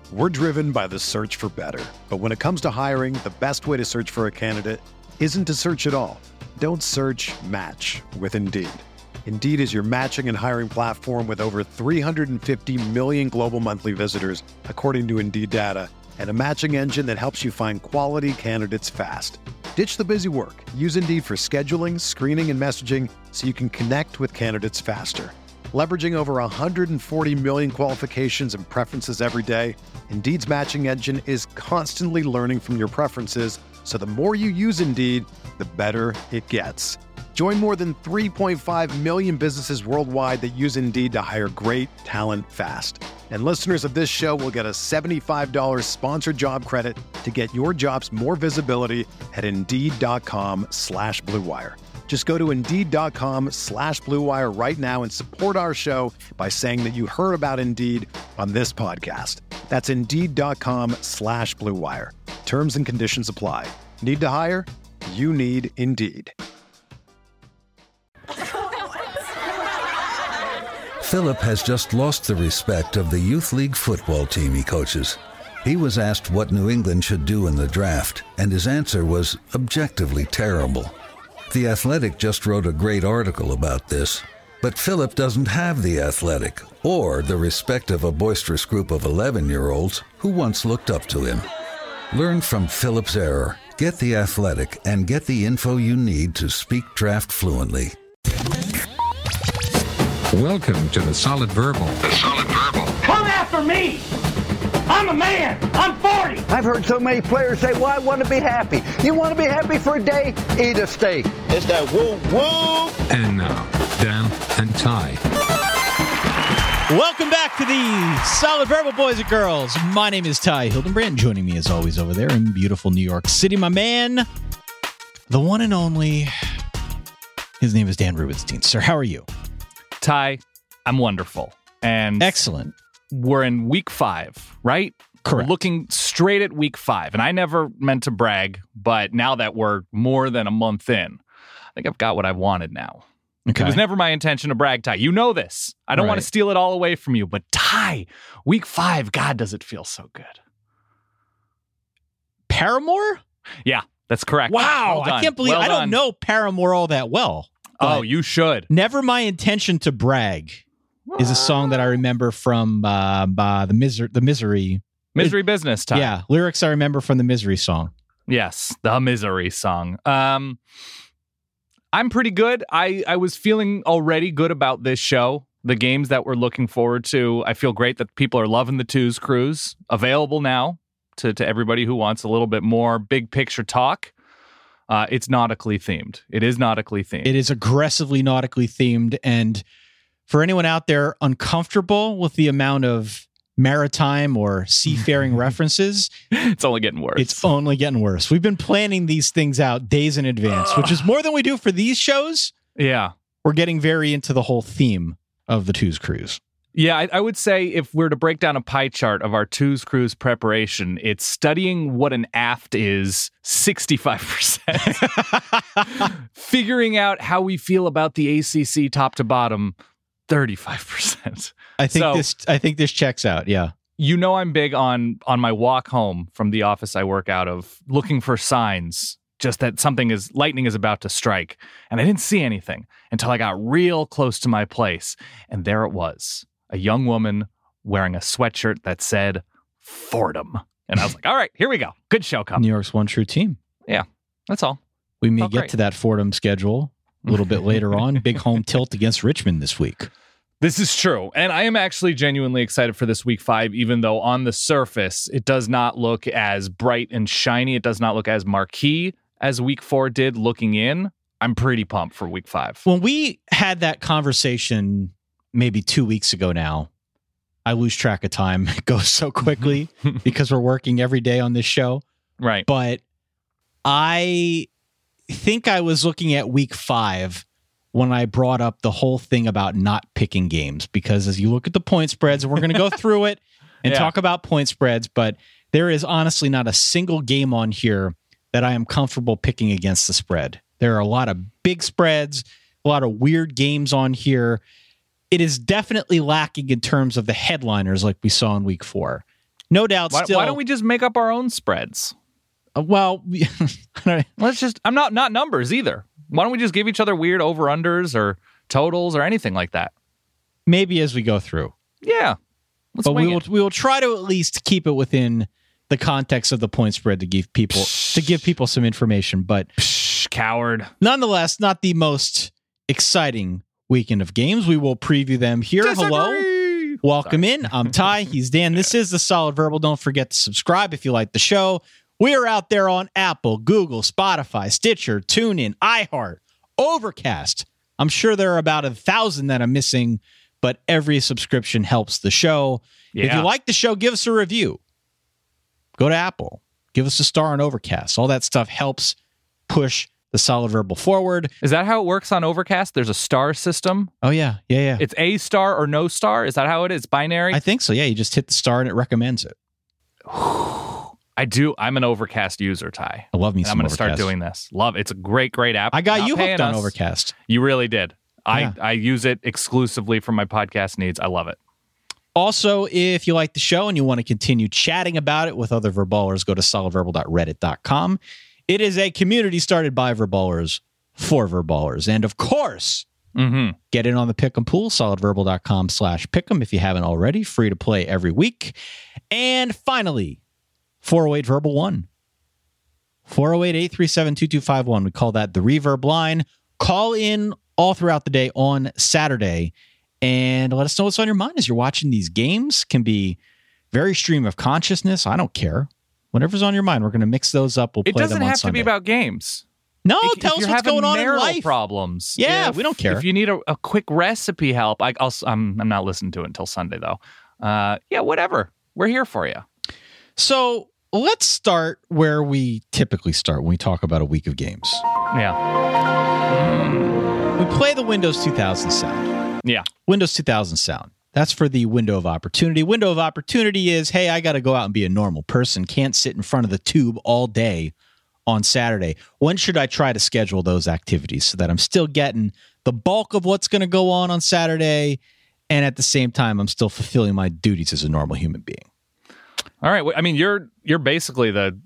We're driven by the search for better. But when it comes to hiring, the best way to search for a candidate isn't to search at all. Don't search, match with Indeed. Indeed is your matching and hiring platform with over 350 million global monthly visitors, according to Indeed data, and a matching engine that helps you find quality candidates fast. Ditch the busy work. Use Indeed for scheduling, screening, and messaging so you can connect with candidates faster. Leveraging over 140 million qualifications and preferences every day, Indeed's matching engine is constantly learning from your preferences, so the more you use Indeed, the better it gets. Join more than 3.5 million businesses worldwide that use Indeed to hire great talent fast. And listeners of this show will get a $75 sponsored job credit to get your jobs more visibility at Indeed.com/Blue Wire. Just go to Indeed.com/Blue Wire right now and support our show by saying that you heard about Indeed on this podcast. That's Indeed.com/Blue Wire. Terms and conditions apply. Need to hire? You need Indeed. Philip has just lost the respect of the Youth League football team he coaches. He was asked what New England should do in the draft, and his answer was objectively terrible. The Athletic just wrote a great article about this, but Philip doesn't have The Athletic or the respect of a boisterous group of 11-year-olds who once looked up to him. Learn from Philip's error, get The Athletic, and get the info you need to speak draft fluently. Welcome to The Solid Verbal. The Solid Verbal. Come after me! I'm a man! I'm 40! I've heard so many players say, well, I want to be happy. You want to be happy for a day? Eat a steak. It's that woo-woo! And now, Dan and Ty. Welcome back to the Solid Verbal, boys and girls. My name is Ty Hildenbrand. Joining me as always over there in beautiful New York City, my man, the one and only, his name is Dan Rubenstein. Sir, how are you? Ty, I'm wonderful. And excellent. We're in week 5, right? Correct. We're looking straight at week 5. And I never meant to brag, but now that we're more than a month in, I think I've got what I wanted now. Okay. It was never my intention to brag, Ty. You know this. I don't want to steal it all away from you, but Ty, week 5, God, does it feel so good. Paramore? Yeah, that's correct. Wow, Well I can't believe I don't know Paramore all that well. Oh, you should. Never My Intention to Brag is a song that I remember from the Misery. Misery Business, Ty. Yeah, lyrics I remember from the Misery song. Yes, the Misery song. I'm pretty good. I was feeling already good about this show. The games that we're looking forward to. I feel great that people are loving the Twos Cruise. Available now to everybody who wants a little bit more big picture talk. It's nautically themed. It is nautically themed. It is aggressively nautically themed. And for anyone out there uncomfortable with the amount of maritime or seafaring references, it's only getting worse. It's only getting worse. We've been planning these things out days in advance, which is more than we do for these shows. Yeah. We're getting very into the whole theme of the Twos Cruise. Yeah, I would say if we're to break down a pie chart of our Twos Cruise preparation, it's studying what an aft is 65%. Figuring out how we feel about the ACC top to bottom 35%. I think this checks out, yeah. You know I'm big on my walk home from the office I work out of, looking for signs just that lightning is about to strike. And I didn't see anything until I got real close to my place. And there it was. A young woman wearing a sweatshirt that said Fordham. And I was like, all right, here we go. Good show coming. New York's one true team. Yeah, that's all. We may get to that Fordham schedule a little bit later on. Big home tilt against Richmond this week. This is true. And I am actually genuinely excited for this week 5, even though on the surface, it does not look as bright and shiny. It does not look as marquee as week 4 did looking in. I'm pretty pumped for week 5. When we had that conversation maybe 2 weeks ago now, I lose track of time. It goes so quickly because we're working every day on this show. Right. But I think I was looking at week 5 when I brought up the whole thing about not picking games, because as you look at the point spreads, and we're going to go through it and talk about point spreads, but there is honestly not a single game on here that I am comfortable picking against the spread. There are a lot of big spreads, a lot of weird games on here. It is definitely lacking in terms of the headliners like we saw in week 4. No doubt. Why don't we just make up our own spreads? Well, Let's just. I'm not numbers either. Why don't we just give each other weird over-unders or totals or anything like that? maybe as we go through. Yeah. But we will try to at least keep it within the context of the point spread to give people some information. But coward. Nonetheless, not the most exciting weekend of games. We will preview them here. Disagree. Hello. Welcome in. I'm Ty. He's Dan. This is the Solid Verbal. Don't forget to subscribe if you like the show. We are out there on Apple, Google, Spotify, Stitcher, TuneIn, iHeart, Overcast. I'm sure there are about 1,000 that I'm missing, but every subscription helps the show. Yeah. If you like the show, give us a review. Go to Apple. Give us a star on Overcast. All that stuff helps push the Solid Verbal forward. Is that how it works on Overcast? There's a star system? Oh, yeah. It's A star or no star? Is that how it is? Binary? I think so, yeah. You just hit the star and it recommends it. I do. I'm an Overcast user, Ty. I love me some I'm going to Overcast. start doing this. Love it. It's a great app. I got Not you hooked paying on us. Overcast. You really did. Yeah. I use it exclusively for my podcast needs. I love it. Also, if you like the show and you want to continue chatting about it with other Verballers, go to solidverbal.reddit.com. It is a community started by Verballers for Verballers. And of course, get in on the Pick'em pool, solidverbal.com/Pick'em if you haven't already. Free to play every week. And finally, 408 Verbal 1. 408-837-2251. We call that the Reverb line. Call in all throughout the day on Saturday and let us know what's on your mind as you're watching these games. Can be very stream of consciousness. I don't care. Whatever's on your mind, we're going to mix those up. We'll play them on Sunday. It doesn't have to be about games. No, If tell us you're what's having going on in marital life. problems. Yeah, we don't care. If you need a quick recipe help, I'm not listening to it until Sunday though. Yeah, whatever. We're here for you. So let's start where we typically start when we talk about a week of games. Yeah. We play the Windows 2000 sound. Yeah. Windows 2000 sound. That's for the window of opportunity. Window of opportunity is, hey, I got to go out and be a normal person. Can't sit in front of the tube all day on Saturday. When should I try to schedule those activities so that I'm still getting the bulk of what's going to go on Saturday, and at the same time, I'm still fulfilling my duties as a normal human being? All right. I mean, you're basically the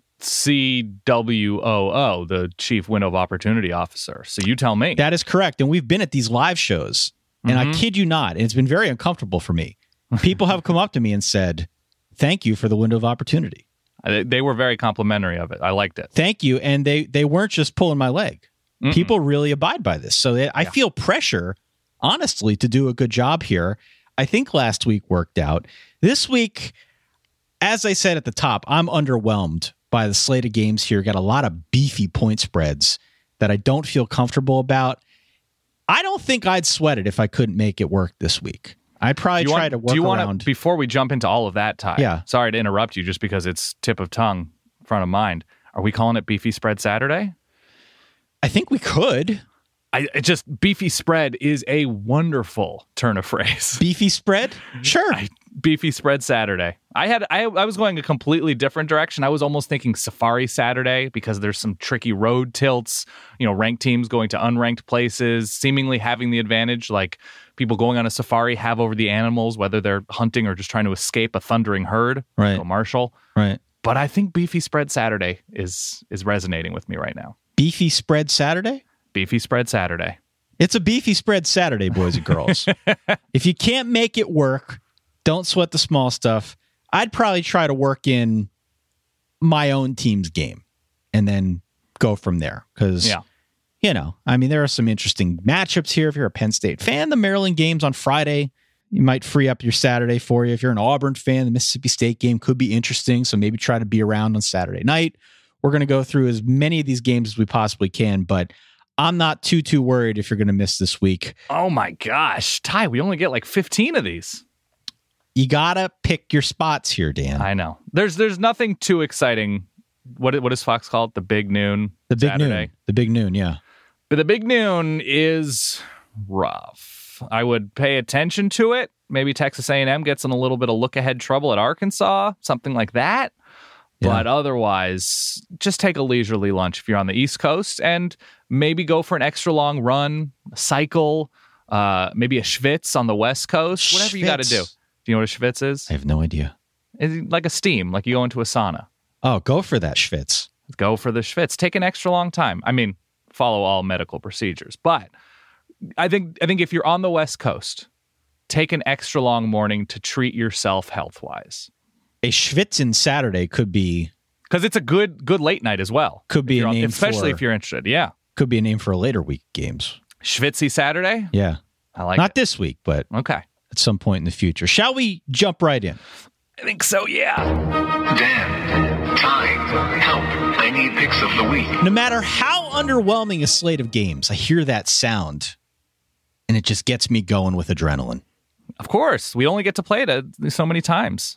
CWOO, the Chief Window of Opportunity Officer. So you tell me. That is correct. And we've been at these live shows, and I kid you not, and it's been very uncomfortable for me. People have come up to me and said, thank you for the window of opportunity. They were very complimentary of it. I liked it. Thank you. And they weren't just pulling my leg. People really abide by this. So I feel pressure, honestly, to do a good job here. I think last week worked out. This week, as I said at the top, I'm underwhelmed by the slate of games here. Got a lot of beefy point spreads that I don't feel comfortable about. I don't think I'd sweat it if I couldn't make it work this week. I'd probably try to work around. Before we jump into all of that, Ty, Yeah. sorry to interrupt you just because it's tip of tongue, front of mind. Are we calling it Beefy Spread Saturday? I think we could. Beefy Spread is a wonderful turn of phrase. Beefy spread? Sure. Beefy Spread Saturday. I was going a completely different direction. I was almost thinking Safari Saturday because there's some tricky road tilts, ranked teams going to unranked places, seemingly having the advantage, like people going on a safari have over the animals, whether they're hunting or just trying to escape a thundering herd. Right. Go Marshall. Right. But I think Beefy Spread Saturday is resonating with me right now. Beefy spread Saturday? Beefy Spread Saturday. It's a beefy spread Saturday, boys and girls. If you can't make it work, don't sweat the small stuff. I'd probably try to work in my own team's game and then go from there. Because, there are some interesting matchups here. If you're a Penn State fan, the Maryland game's on Friday. You might free up your Saturday for you. If you're an Auburn fan, the Mississippi State game could be interesting. So maybe try to be around on Saturday night. We're going to go through as many of these games as we possibly can, but I'm not too worried if you're going to miss this week. Oh my gosh, Ty, we only get like 15 of these. You got to pick your spots here, Dan. I know. There's nothing too exciting. What is Fox called? The Big Noon? The Big Saturday. Noon. The Big Noon, yeah. But the Big Noon is rough. I would pay attention to it. Maybe Texas A&M gets in a little bit of look-ahead trouble at Arkansas, something like that. But otherwise, just take a leisurely lunch if you're on the East Coast and maybe go for an extra long run, cycle, maybe a schwitz on the West Coast, whatever you got to do. Do you know what a schwitz is? I have no idea. It's like a steam, like you go into a sauna. Oh, go for that schwitz. Go for the schwitz. Take an extra long time. I mean, follow all medical procedures. But I think if you're on the West Coast, take an extra long morning to treat yourself health-wise. A schwitzen Saturday could be... Because it's a good late night as well. Could be a name especially if you're interested, yeah. Could be a name for a later week games. Schwitzy Saturday? Yeah. I like Not this week, but okay. At some point in the future. Shall we jump right in? I think so, yeah. Dan, time, help. I need picks of the week. No matter how underwhelming a slate of games, I hear that sound, and it just gets me going with adrenaline. Of course. We only get to play it so many times.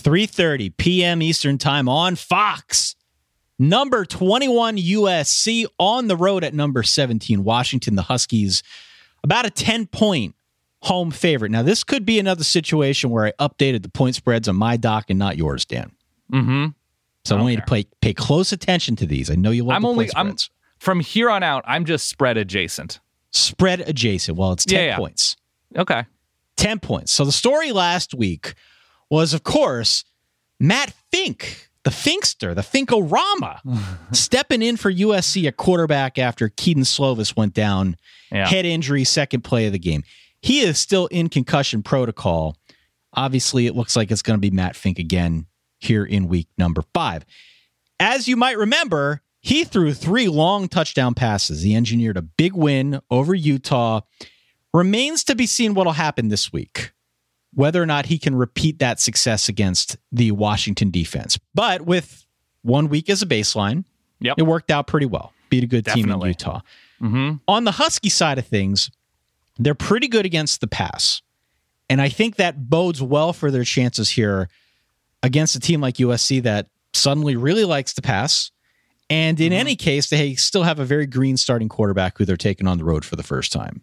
3:30 p.m. Eastern Time on Fox. Number 21 USC on the road at number 17 Washington. The Huskies, about a 10-point home favorite. Now, this could be another situation where I updated the point spreads on my doc and not yours, Dan. Mm-hmm. So I want you to pay close attention to these. I know you love the point spreads. From here on out, I'm just spread adjacent. Spread adjacent. Well, it's 10 points. Okay. 10 points. So the story last week was, of course, Matt Fink, the Finkster, the Finkorama, stepping in for USC at quarterback after Keaton Slovis went down. Yeah. Head injury, second play of the game. He is still in concussion protocol. Obviously, it looks like it's going to be Matt Fink again here in week number 5. As you might remember, he threw 3 long touchdown passes. He engineered a big win over Utah. Remains to be seen what will happen this week, whether or not he can repeat that success against the Washington defense. But with 1 week as a baseline, it worked out pretty well. Beat a good team in Utah. Mm-hmm. On the Husky side of things, they're pretty good against the pass. And I think that bodes well for their chances here against a team like USC that suddenly really likes to pass. And in any case, they still have a very green starting quarterback who they're taking on the road for the first time.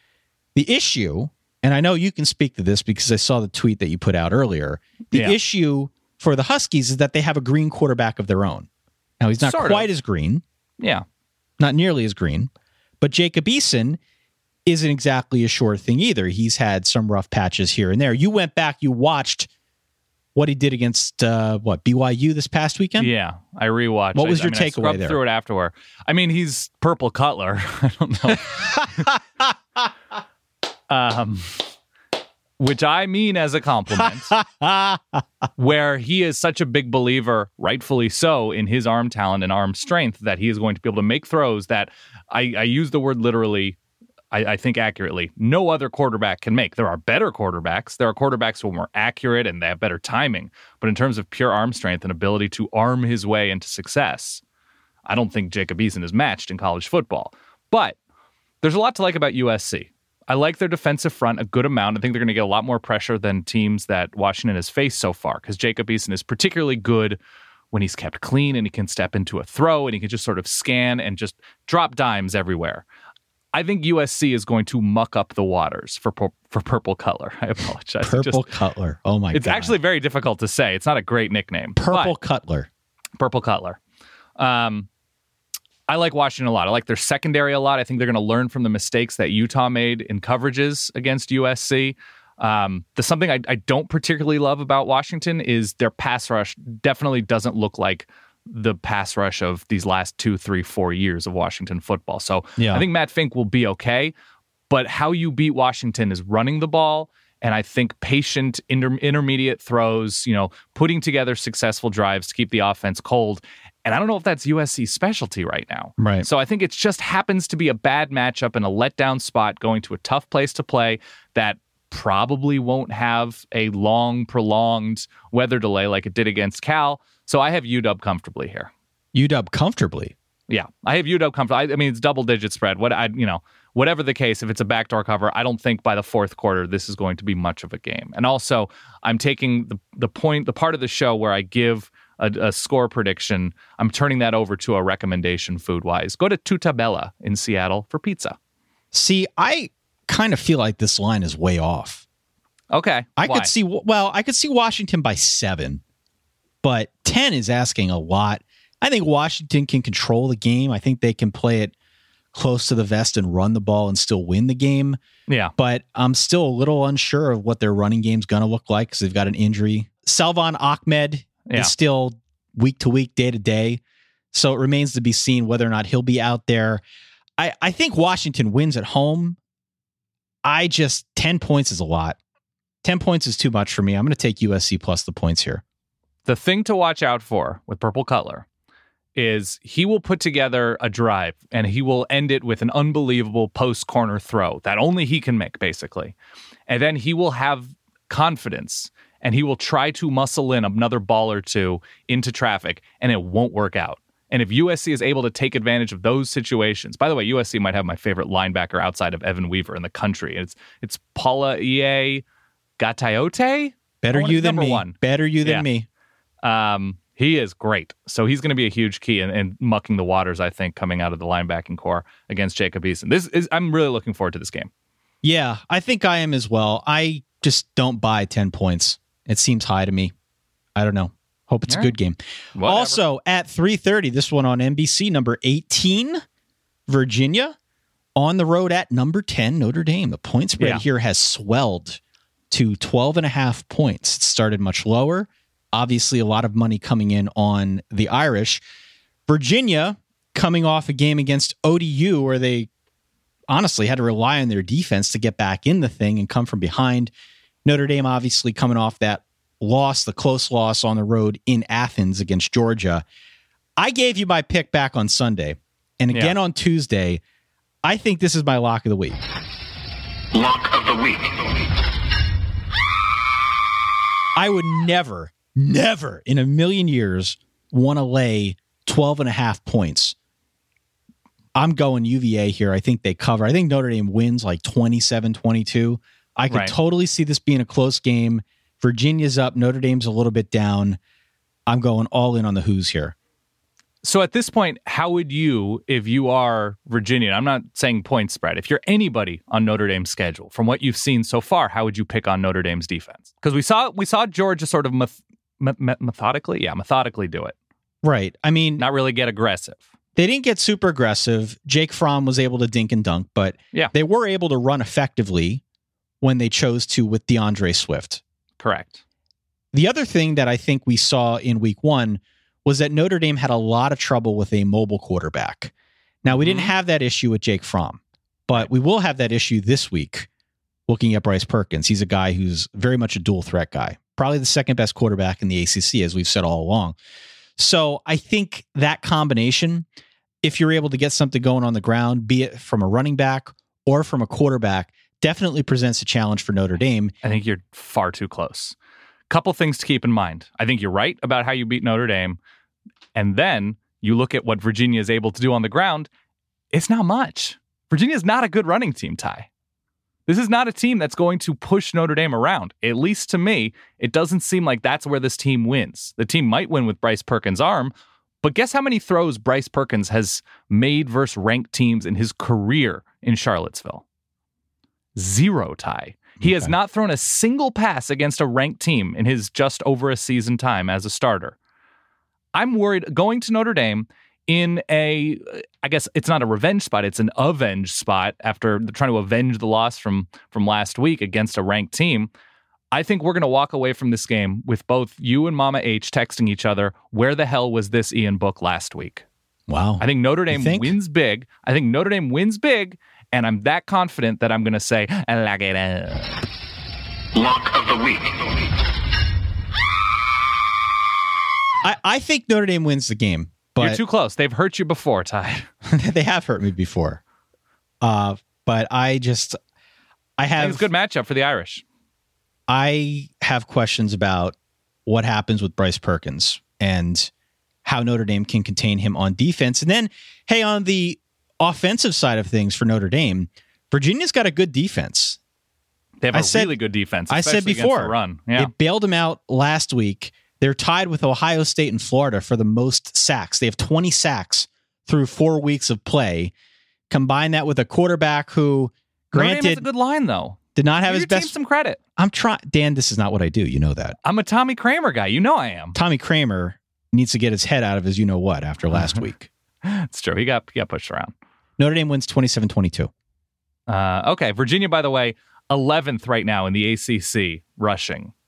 The issue, and I know you can speak to this because I saw the tweet that you put out earlier, the issue for the Huskies is that they have a green quarterback of their own. Now, he's not quite as green. Yeah. Not nearly as green. But Jacob Eason isn't exactly a sure thing either. He's had some rough patches here and there. You went back, you watched what he did against, BYU this past weekend? Yeah, I rewatched. What was your takeaway there? I through it afterward. I mean, he's Purple Cutler. I don't know. Which I mean as a compliment, where he is such a big believer, rightfully so, in his arm talent and arm strength that he is going to be able to make throws that I use the word literally, I think accurately, no other quarterback can make. There are better quarterbacks. There are quarterbacks who are more accurate and they have better timing. But in terms of pure arm strength and ability to arm his way into success, I don't think Jacob Eason is matched in college football. But there's a lot to like about USC. I like their defensive front a good amount. I think they're going to get a lot more pressure than teams that Washington has faced so far because Jacob Eason is particularly good when he's kept clean and he can step into a throw and he can just sort of scan and just drop dimes everywhere. I think USC is going to muck up the waters for Purple Cutler. I apologize. Purple Cutler. Oh, my God. It's actually very difficult to say. It's not a great nickname. Purple Cutler. Purple Cutler. I like Washington a lot. I like their secondary a lot. I think they're going to learn from the mistakes that Utah made in coverages against USC. The something I don't particularly love about Washington is their pass rush definitely doesn't look like the pass rush of these last 2, 3, 4 years of Washington football. So I think Matt Fink will be okay, but how you beat Washington is running the ball. And I think patient intermediate throws, putting together successful drives to keep the offense cold. And I don't know if that's USC's specialty right now. Right. So I think it just happens to be a bad matchup and a letdown spot going to a tough place to play that probably won't have a long, prolonged weather delay like it did against Cal. So I have UW comfortably here. UW comfortably? Yeah, I have UW comfortably. I mean, it's double-digit spread. Whatever the case, if it's a backdoor cover, I don't think by the fourth quarter this is going to be much of a game. And also, I'm taking the part of the show where I give a score prediction. I'm turning that over to a recommendation food-wise. Go to Tutta Bella in Seattle for pizza. See, I kind of feel like this line is way off. Okay, I could see Washington by 7, but 10 is asking a lot. I think Washington can control the game. I think they can play it close to the vest and run the ball and still win the game. Yeah. But I'm still a little unsure of what their running game's going to look like because they've got an injury Salvon Ahmed is still week to week, day to day. So it remains to be seen whether or not he'll be out there. I think Washington wins at home. 10 points is a lot. 10 points is too much for me. I'm going to take USC plus the points here. The thing to watch out for with Purple Cutler is he will put together a drive and he will end it with an unbelievable post corner throw that only he can make, basically. And then he will have confidence and he will try to muscle in another ball or two into traffic, and it won't work out. And if USC is able to take advantage of those situations, by the way, USC might have my favorite linebacker outside of Evan Weaver in the country. It's Paula E.A. Gatayote. Better you than me. Better you than me. He is great. So he's going to be a huge key in mucking the waters, I think, coming out of the linebacking core against Jacob Eason. I'm really looking forward to this game. Yeah, I think I am as well. I just don't buy 10 points. It seems high to me. I don't know. Hope it's a good game. Whatever. Also, at 3:30, this one on NBC, number 18, Virginia, on the road at number 10, Notre Dame. The point spread here has swelled to 12.5 points. It started much lower. Obviously, a lot of money coming in on the Irish. Virginia, coming off a game against ODU where they honestly had to rely on their defense to get back in the thing and come from behind. Notre Dame obviously coming off that loss, the close loss on the road in Athens against Georgia. I gave you my pick back on Sunday, and again on Tuesday. I think this is my lock of the week. Lock of the week. I would never in a million years want to lay 12.5 points. I'm going UVA here. I think they cover. I think Notre Dame wins like 27-22. I could totally see this being a close game. Virginia's up. Notre Dame's a little bit down. I'm going all in on the Hoos here. So at this point, how would you, if you are Virginia, I'm not saying point spread, if you're anybody on Notre Dame's schedule, from what you've seen so far, how would you pick on Notre Dame's defense? Because we saw Georgia sort of methodically do it. Right. I mean, not really get aggressive. They didn't get super aggressive. Jake Fromm was able to dink and dunk, but they were able to run effectively when they chose to with DeAndre Swift. Correct. The other thing that I think we saw in week one was that Notre Dame had a lot of trouble with a mobile quarterback. Now, we didn't have that issue with Jake Fromm, but we will have that issue this week looking at Bryce Perkins. He's a guy who's very much a dual threat guy, probably the second best quarterback in the ACC, as we've said all along. So I think that combination, if you're able to get something going on the ground, be it from a running back or from a quarterback, definitely presents a challenge for Notre Dame. I think you're far too close. Couple things to keep in mind. I think you're right about how you beat Notre Dame. And then you look at what Virginia is able to do on the ground. It's not much. Virginia is not a good running team, Ty. This is not a team that's going to push Notre Dame around. At least to me, it doesn't seem like that's where this team wins. The team might win with Bryce Perkins' arm, but guess how many throws Bryce Perkins has made versus ranked teams in his career in Charlottesville? 0, Ty. He has not thrown a single pass against a ranked team in his just over a season time as a starter. I'm worried going to Notre Dame in I guess it's not a revenge spot, it's an avenge spot after trying to avenge the loss from last week against a ranked team. I think we're going to walk away from this game with both you and Mama H texting each other, where the hell was this Ian Book last week? Wow. I think Notre Dame wins big. And I'm that confident that I'm going to say, lock it up. Lock of the week. I think Notre Dame wins the game. But you're too close. They've hurt you before, Ty. They have hurt me before. But I have... It's a good matchup for the Irish. I have questions about what happens with Bryce Perkins and how Notre Dame can contain him on defense. And then, hey, on the offensive side of things for Notre Dame, Virginia's got a good defense. They have really good defense. I said before, the run. They bailed them out last week. They're tied with Ohio State and Florida for the most sacks. They have 20 sacks through 4 weeks of play. Combine that with a quarterback who, granted, Notre Dame has a good line though. Did not have his best. Team some credit. I'm trying, Dan. This is not what I do. You know that. I'm a Tommy Kramer guy. You know I am. Tommy Kramer needs to get his head out of his you know what after last week. It's true. He got pushed around. Notre Dame wins 27-22. Okay. Virginia, by the way, 11th right now in the ACC rushing.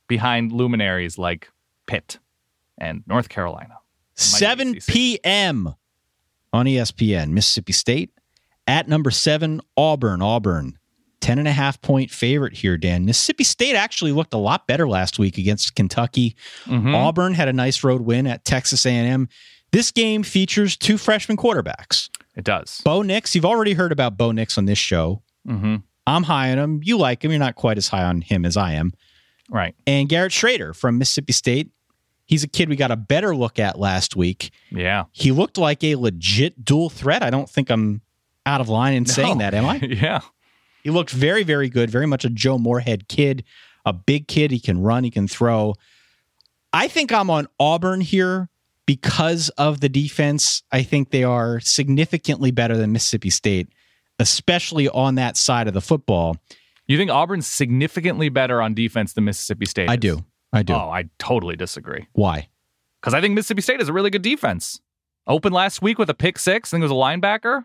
behind luminaries like Pitt and North Carolina. 7 p.m. on ESPN. Mississippi State at number 7, Auburn. 10.5 point favorite here, Dan. Mississippi State actually looked a lot better last week against Kentucky. Auburn had a nice road win at Texas A&M. This game features 2 freshman quarterbacks. It does. Bo Nix, you've already heard about Bo Nix on this show. I'm high on him. You like him. You're not quite as high on him as I am. Right. And Garrett Schrader from Mississippi State. He's a kid we got a better look at last week. Yeah. He looked like a legit dual threat. I don't think I'm out of line in saying that, am I? Yeah. He looked very, very good. Very much a Joe Moorhead kid. A big kid. He can run. He can throw. I think I'm on Auburn here because of the defense. I think they are significantly better than Mississippi State, especially on that side of the football. You think Auburn's significantly better on defense than Mississippi State is? I do. Oh, I totally disagree. Why? Because I think Mississippi State is a really good defense. Opened last week with a pick 6. I think it was a linebacker.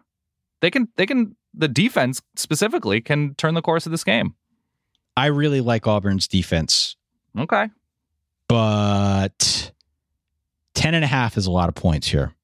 The defense specifically can turn the course of this game. I really like Auburn's defense. Okay. But 10.5 is a lot of points here.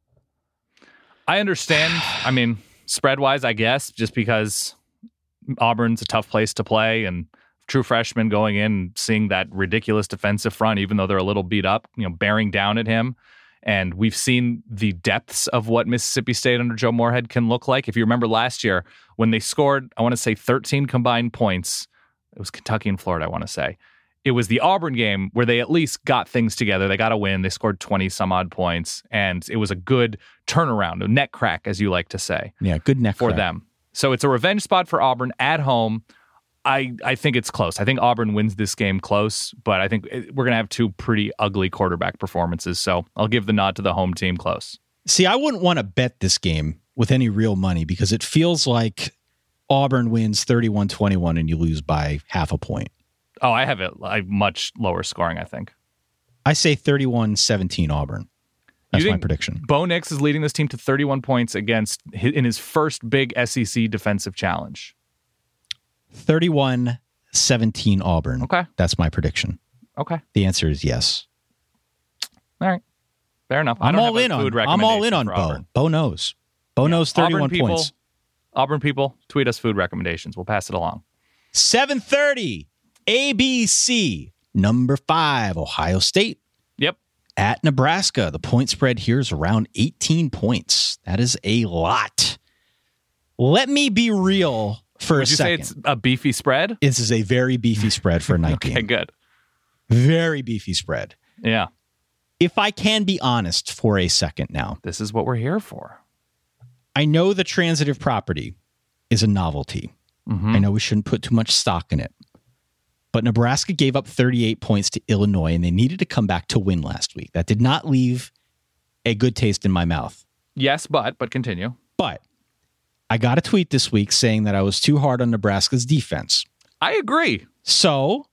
I understand. I mean, spread-wise, I guess, just because Auburn's a tough place to play and true freshmen going in and seeing that ridiculous defensive front, even though they're a little beat up, bearing down at him. And we've seen the depths of what Mississippi State under Joe Moorhead can look like. If you remember last year when they scored, I want to say 13 combined points. It was Kentucky and Florida, I want to say. It was the Auburn game where they at least got things together. They got a win. They scored 20 some odd points. And it was a good turnaround, a neck crack, as you like to say. Yeah, good neck for crack. them. So it's a revenge spot for Auburn at home. I think it's close. I think Auburn wins this game close, but I think we're going to have 2 pretty ugly quarterback performances. So I'll give the nod to the home team close. See, I wouldn't want to bet this game with any real money because it feels like Auburn wins 31-21 and you lose by half a point. Oh, I have it much lower scoring, I think. I say 31-17 Auburn. That's my prediction. Bo Nix is leading this team to 31 points in his first big SEC defensive challenge. 31-17 Auburn. Okay. That's my prediction. Okay. The answer is yes. All right. Fair enough. I'm all in on Bo. Bo knows. Bo knows 31 points. Auburn people, tweet us food recommendations. We'll pass it along. 7:30 ABC. Number 5, Ohio State. Yep. At Nebraska. The point spread here is around 18 points. That is a lot. Let me be real for a second. Would you say it's a beefy spread? This is a very beefy spread for a night game. Okay, good. Very beefy spread. Yeah. If I can be honest for a second now. This is what we're here for. I know the transitive property is a novelty. I know we shouldn't put too much stock in it. But Nebraska gave up 38 points to Illinois, and they needed to come back to win last week. That did not leave a good taste in my mouth. Yes, but continue. But I got a tweet this week saying that I was too hard on Nebraska's defense. I agree. So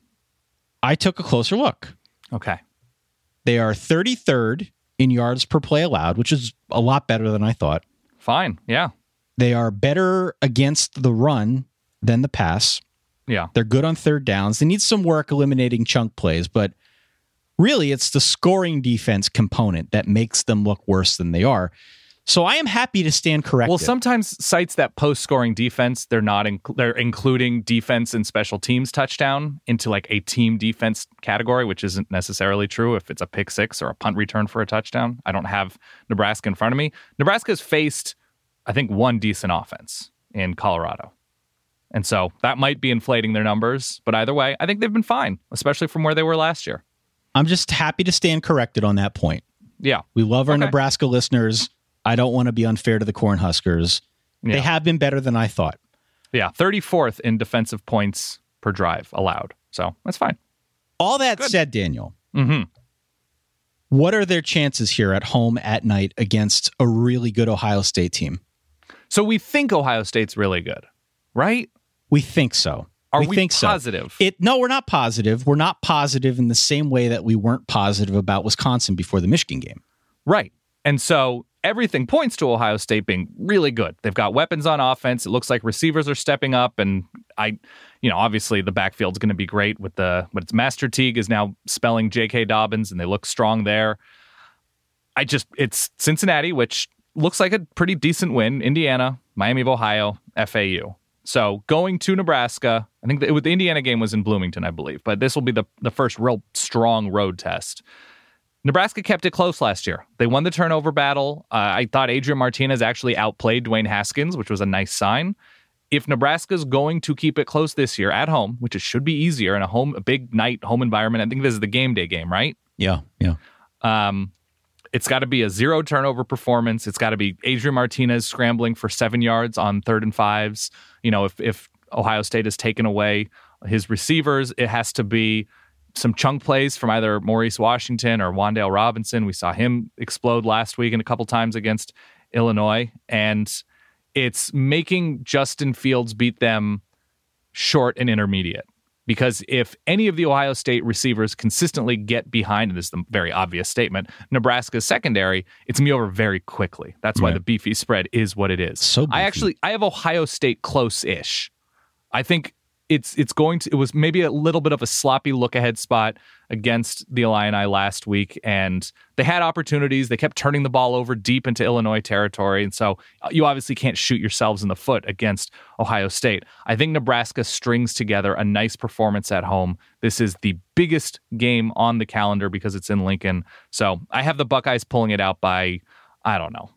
I took a closer look. Okay. They are 33rd in yards per play allowed, which is a lot better than I thought. Fine. Yeah. They are better against the run than the pass. Yeah. They're good on third downs. They need some work eliminating chunk plays, but really it's the scoring defense component that makes them look worse than they are. So I am happy to stand corrected. Well, sometimes sites that post scoring defense, they're including defense and special teams touchdown into like a team defense category, which isn't necessarily true if it's a pick 6 or a punt return for a touchdown. I don't have Nebraska in front of me. Nebraska's faced, I think, one decent offense in Colorado. And so that might be inflating their numbers. But either way, I think they've been fine, especially from where they were last year. I'm just happy to stand corrected on that point. Yeah. We love our Nebraska listeners. I don't want to be unfair to the Cornhuskers. Yeah. They have been better than I thought. Yeah, 34th in defensive points per drive allowed. So that's fine. All that said, Daniel, what are their chances here at home at night against a really good Ohio State team? So we think Ohio State's really good, right? We think so. Are we positive? No, we're not positive. We're not positive in the same way that we weren't positive about Wisconsin before the Michigan game. Right. And so everything points to Ohio State being really good. They've got weapons on offense. It looks like receivers are stepping up, and obviously the backfield's going to be great with but it's Master Teague is now spelling J.K. Dobbins, and they look strong there. It's Cincinnati, which looks like a pretty decent win. Indiana, Miami of Ohio, FAU. So going to Nebraska, I think the Indiana game was in Bloomington, I believe, but this will be the first real strong road test. Nebraska kept it close last year. They won the turnover battle. I thought Adrian Martinez actually outplayed Dwayne Haskins, which was a nice sign. If Nebraska's going to keep it close this year at home, which it should be easier in a big night home environment, I think this is the game day game, right? Yeah. It's got to be a 0 turnover performance. It's got to be Adrian Martinez scrambling for 7 yards on 3rd and 5s. If Ohio State has taken away his receivers, it has to be some chunk plays from either Maurice Washington or Wan'Dale Robinson. We saw him explode last week and a couple times against Illinois. And it's making Justin Fields beat them short and intermediate. Because if any of the Ohio State receivers consistently get behind, and this is the very obvious statement, Nebraska's secondary, it's going to be over very quickly. That's why the beefy spread is what it is. So beefy. I have Ohio State close-ish. I think it was maybe a little bit of a sloppy look-ahead spot against the Illini last week, and they had opportunities. They kept turning the ball over deep into Illinois territory, and so you obviously can't shoot yourselves in the foot against Ohio State. I think Nebraska strings together a nice performance at home. This is the biggest game on the calendar because it's in Lincoln, so I have the Buckeyes pulling it out by, I don't know,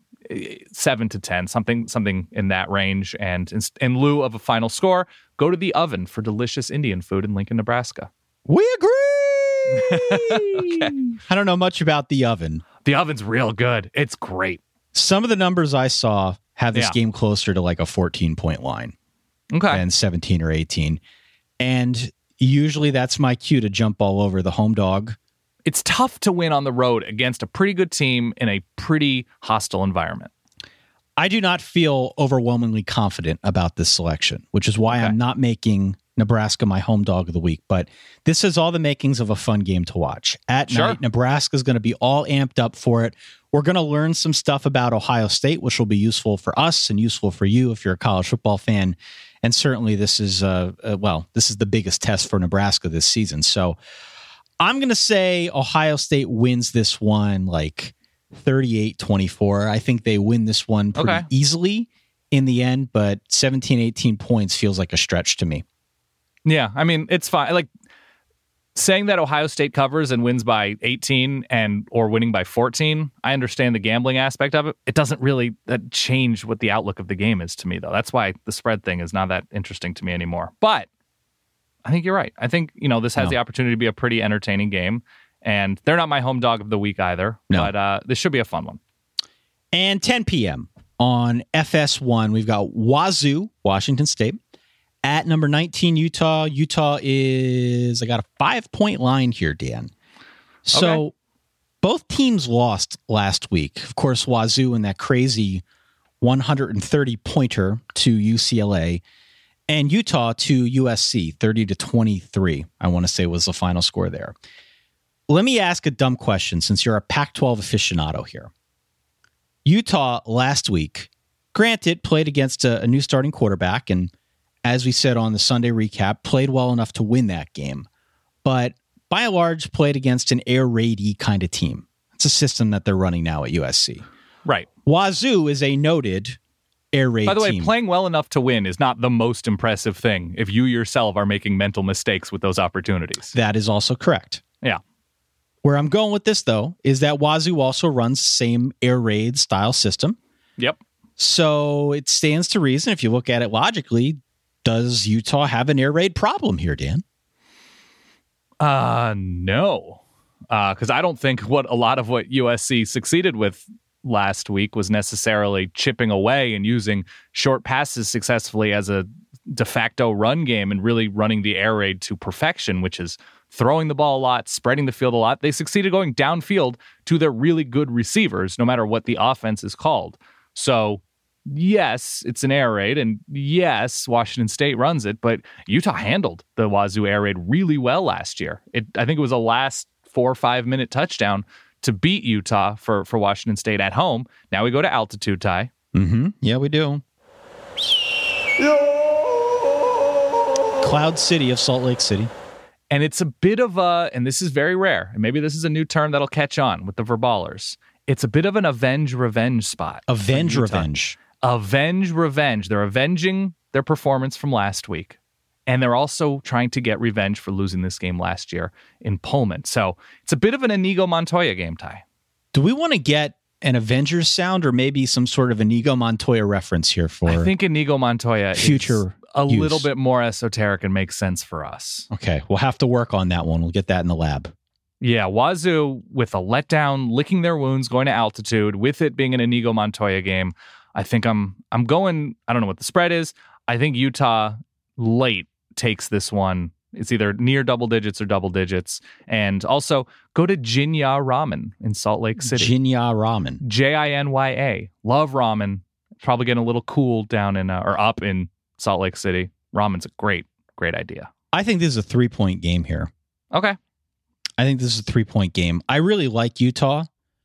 7-10, something in that range. And in lieu of a final score, go to the oven for delicious Indian food in Lincoln, Nebraska. We agree. Okay. I don't know much about the oven. The oven's real good. It's great. Some of the numbers I saw have this game closer to like a 14-point line. Okay. Than 17 or 18. And usually that's my cue to jump all over the home dog. It's tough to win on the road against a pretty good team in a pretty hostile environment. I do not feel overwhelmingly confident about this selection, which is why I'm not making Nebraska my home dog of the week. But this has all the makings of a fun game to watch. At night, Nebraska is going to be all amped up for it. We're going to learn some stuff about Ohio State, which will be useful for us and useful for you if you're a college football fan. And certainly this is, this is the biggest test for Nebraska this season. So I'm going to say Ohio State wins this one like 38-24. I think they win this one pretty easily in the end, but 17, 18 points feels like a stretch to me. Yeah, I mean, it's fine. Like saying that Ohio State covers and wins by 18 or winning by 14, I understand the gambling aspect of it. It doesn't really change what the outlook of the game is to me, though. That's why the spread thing is not that interesting to me anymore. But I think you're right. I think, this has the opportunity to be a pretty entertaining game, and they're not my home dog of the week either, but this should be a fun one. And 10 p.m. on FS1, we've got Wazoo, Washington State, at number 19, Utah. Utah is, I got a 5-point line here, Dan. So both teams lost last week. Of course, Wazoo in that crazy 130-pointer to UCLA, and Utah to USC, 30-23, I want to say was the final score there. Let me ask a dumb question since you're a Pac-12 aficionado here. Utah last week, granted, played against a new starting quarterback, and as we said on the Sunday recap, played well enough to win that game. But by and large, played against an air raid-y kind of team. It's a system that they're running now at USC. Right. Wazoo is a noted air raid team. By the way, playing well enough to win is not the most impressive thing if you yourself are making mental mistakes with those opportunities. That is also correct. Yeah. Where I'm going with this, though, is that Wazoo also runs the same air raid style system. Yep. So it stands to reason, if you look at it logically, does Utah have an air raid problem here, Dan? No. Because I don't think a lot of what USC succeeded with last week was necessarily chipping away and using short passes successfully as a de facto run game and really running the air raid to perfection, which is throwing the ball a lot, spreading the field a lot. They succeeded going downfield to their really good receivers, no matter what the offense is called. So yes, it's an air raid, and yes, Washington State runs it, but Utah handled the Wazoo air raid really well last year. I think it was a last 4 or 5 minute touchdown to beat Utah for Washington State at home. Now we go to altitude, Ty. Mm-hmm. Yeah, we do. Cloud City of Salt Lake City. And it's a bit of and this is very rare, and maybe this is a new term that'll catch on with the Verballers. It's a bit of an avenge-revenge spot. Avenge-revenge. Avenge-revenge. They're avenging their performance from last week. And they're also trying to get revenge for losing this game last year in Pullman. So it's a bit of an Inigo Montoya game, Ty. Do we want to get an Avengers sound or maybe some sort of Inigo Montoya reference here for I think Inigo Montoya future is a use. little bit more esoteric and makes sense for us. Okay, we'll have to work on that one. We'll get that in the lab. Yeah, Wazoo with a letdown, licking their wounds, going to altitude, with it being an Inigo Montoya game. I think I'm going, I don't know what the spread is. I think Utah late takes this one. It's either near double digits or double digits. And also go to Jinya Ramen in Salt Lake City. Jinya Ramen. Jinya. Love ramen. Probably getting a little cool down in or up in Salt Lake City. Ramen's a great idea. I think this is a 3-point game here. Okay. I think this is a 3-point game. I really like Utah,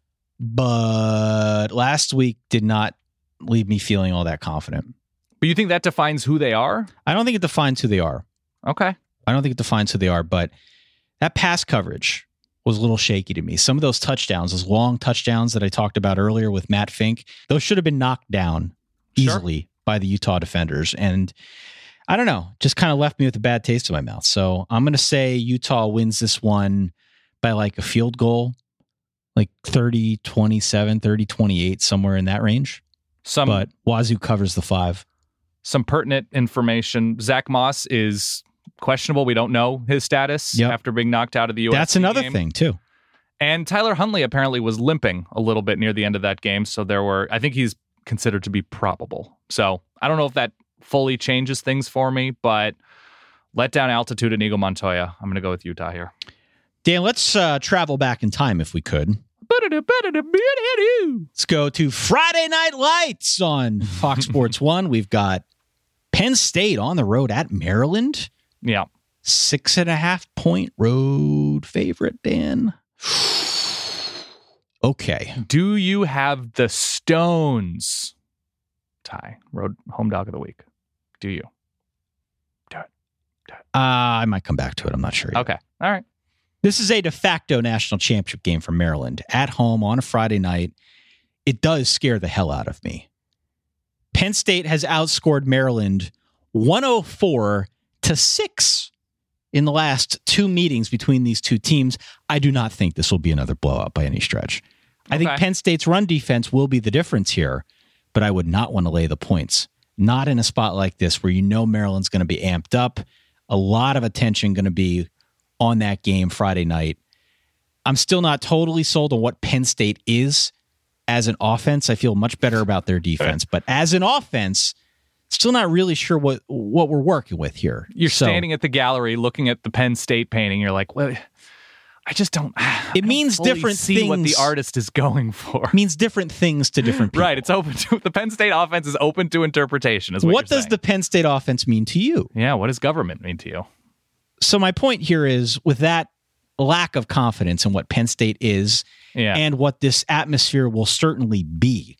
but last week did not leave me feeling all that confident. But you think that defines who they are? I don't think it defines who they are. Okay. I don't think it defines who they are, but that pass coverage was a little shaky to me. Some of those touchdowns, those long touchdowns that I talked about earlier with Matt Fink, those should have been knocked down easily by the Utah defenders. And I don't know, just kind of left me with a bad taste in my mouth. So I'm going to say Utah wins this one by like a field goal, like 30-27, 30-28, somewhere in that range. But Wazoo covers the 5. Some pertinent information. Zach Moss is questionable. We don't know his status after being knocked out of the USC That's another game. thing, too. And Tyler Huntley apparently was limping a little bit near the end of that game. So I think he's considered to be probable. So I don't know if that fully changes things for me, but let down altitude and Inigo Montoya. I'm going to go with Utah here. Dan, let's travel back in time if we could. Let's go to Friday Night Lights on Fox Sports 1. We've got Penn State on the road at Maryland. Yeah. 6.5-point road favorite, Dan. Okay. Do you have the Stones? Ty, road home dog of the week. Do you? Do it. I might come back to it. I'm not sure yet. Okay. All right. This is a de facto national championship game for Maryland at home on a Friday night. It does scare the hell out of me. Penn State has outscored Maryland 104-6 in the last 2 meetings between these two teams. I do not think this will be another blowout by any stretch. I think Penn State's run defense will be the difference here, but I would not want to lay the points. Not in a spot like this where you know Maryland's going to be amped up. A lot of attention going to be on that game Friday night. I'm still not totally sold on what Penn State is as an offense. I feel much better about their defense, but as an offense, still not really sure what we're working with here. You're standing at the gallery looking at the Penn State painting. You're like, well, I just don't. It means different see things. What the artist is going for means different things to different people. Right. It's open to the Penn State offense is open to interpretation. Is what does the Penn State offense mean to you? Yeah. What does government mean to you? So my point here is with that lack of confidence in what Penn State is and what this atmosphere will certainly be.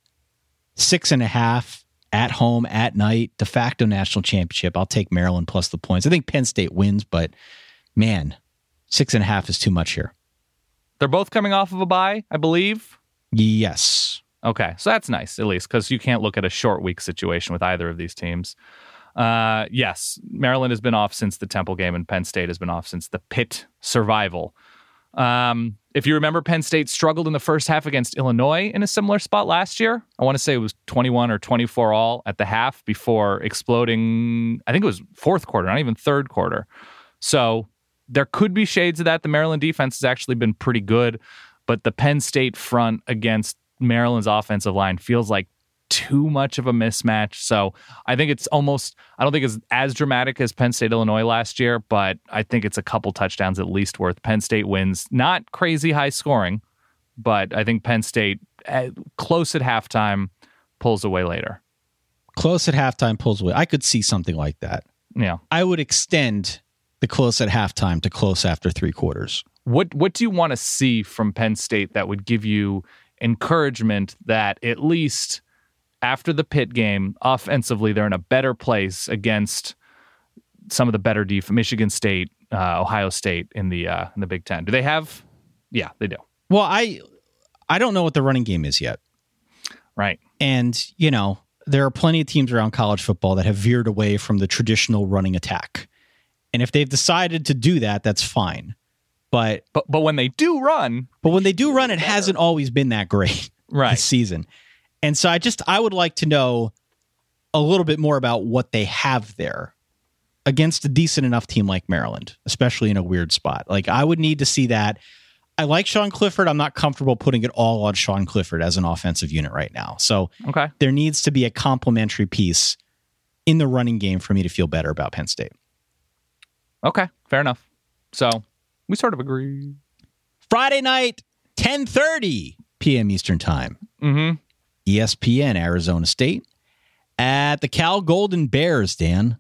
6.5 at home at night, de facto national championship. I'll take Maryland plus the points. I think Penn State wins, but man, 6.5 is too much here. They're both coming off of a bye, I believe. Yes. Okay. So that's nice, at least, because you can't look at a short week situation with either of these teams. Yes, Maryland has been off since the Temple game, and Penn State has been off since the Pitt survival. If you remember, Penn State struggled in the first half against Illinois in a similar spot last year. I want to say it was 21 or 24 all at the half before exploding. I think it was fourth quarter, not even third quarter. So there could be shades of that. The Maryland defense has actually been pretty good, but the Penn State front against Maryland's offensive line feels like too much of a mismatch. So I think it's almost, I don't think it's as dramatic as Penn State, Illinois last year, but I think it's a couple touchdowns at least worth. Penn State wins. Not crazy high scoring, but I think Penn State close at halftime pulls away later. Close at halftime pulls away. I could see something like that. Yeah. I would extend the close at halftime to close after 3 quarters. What do you want to see from Penn State that would give you encouragement that at least after the Pitt game, offensively, they're in a better place against some of the better Michigan State, Ohio State in the Big Ten? Do they have? Yeah, they do. Well, I don't know what the running game is yet. Right. And, there are plenty of teams around college football that have veered away from the traditional running attack. And if they've decided to do that, that's fine. But when they do run, it hasn't always been that great this season. And so I would like to know a little bit more about what they have there against a decent enough team like Maryland, especially in a weird spot. Like, I would need to see that. I like Sean Clifford. I'm not comfortable putting it all on Sean Clifford as an offensive unit right now. So there needs to be a complementary piece in the running game for me to feel better about Penn State. Okay, fair enough. So we sort of agree. Friday night, 10:30 p.m. Eastern Time. Mm-hmm. ESPN, Arizona State at the Cal Golden Bears, Dan.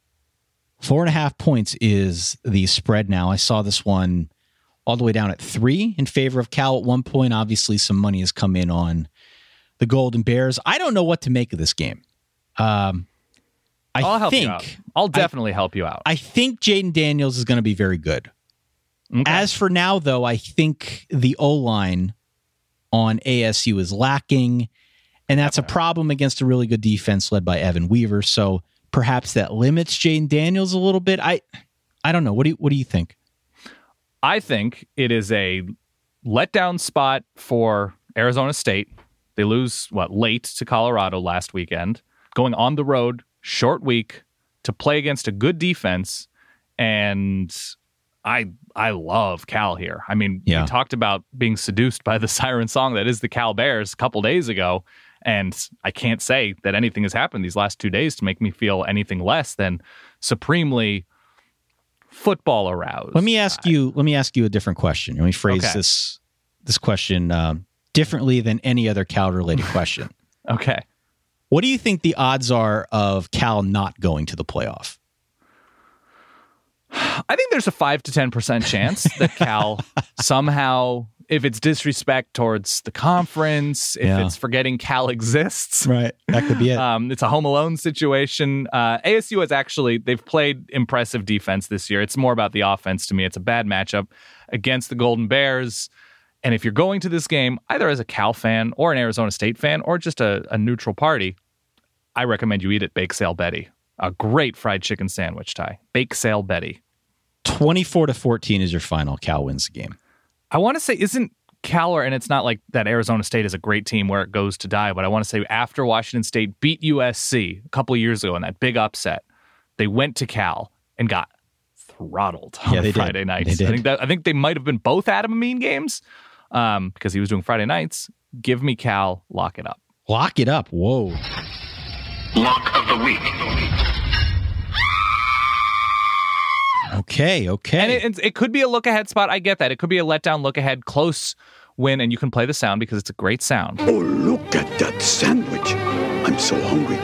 4.5 points is the spread now. I saw this one all the way down at 3 in favor of Cal at one point. Obviously, some money has come in on the Golden Bears. I don't know what to make of this game. I'll help you out. I'll definitely help you out. I think Jaden Daniels is going to be very good. Okay. As for now, though, I think the O-line on ASU is lacking, and that's a problem against a really good defense led by Evan Weaver. So perhaps that limits Jaden Daniels a little bit. I don't know. What do you think? I think it is a letdown spot for Arizona State. They lose, late to Colorado last weekend, going on the road, short week, to play against a good defense. And I love Cal here. I mean, we talked about being seduced by the siren song that is the Cal Bears a couple days ago. And I can't say that anything has happened these last 2 days to make me feel anything less than supremely football aroused. Let me ask you a different question. Let me phrase this question differently than any other Cal related question. Okay. What do you think the odds are of Cal not going to the playoff? I think there's a 5 to 10% chance that Cal somehow, if it's disrespect towards the conference, if it's forgetting Cal exists, right? That could be it. It's a Home Alone situation. ASU has they've played impressive defense this year. It's more about the offense to me. It's a bad matchup against the Golden Bears. And if you're going to this game, either as a Cal fan or an Arizona State fan or just a neutral party, I recommend you eat at Bake Sale Betty. A great fried chicken sandwich, Ty. Bake Sale Betty. 24-14 is your final. Cal wins the game. I want to say, isn't Cal, and it's not like that Arizona State is a great team where it goes to die, but I want to say after Washington State beat USC a couple of years ago in that big upset, they went to Cal and got throttled on Friday nights. I think they might have been both Adam Amin games because he was doing Friday nights. Give me Cal. Lock it up. Lock it up. Whoa. Lock of the week. Okay. And it could be a look-ahead spot. I get that. It could be a letdown look-ahead, close win, and you can play the sound because it's a great sound. Oh, look at that sandwich. I'm so hungry.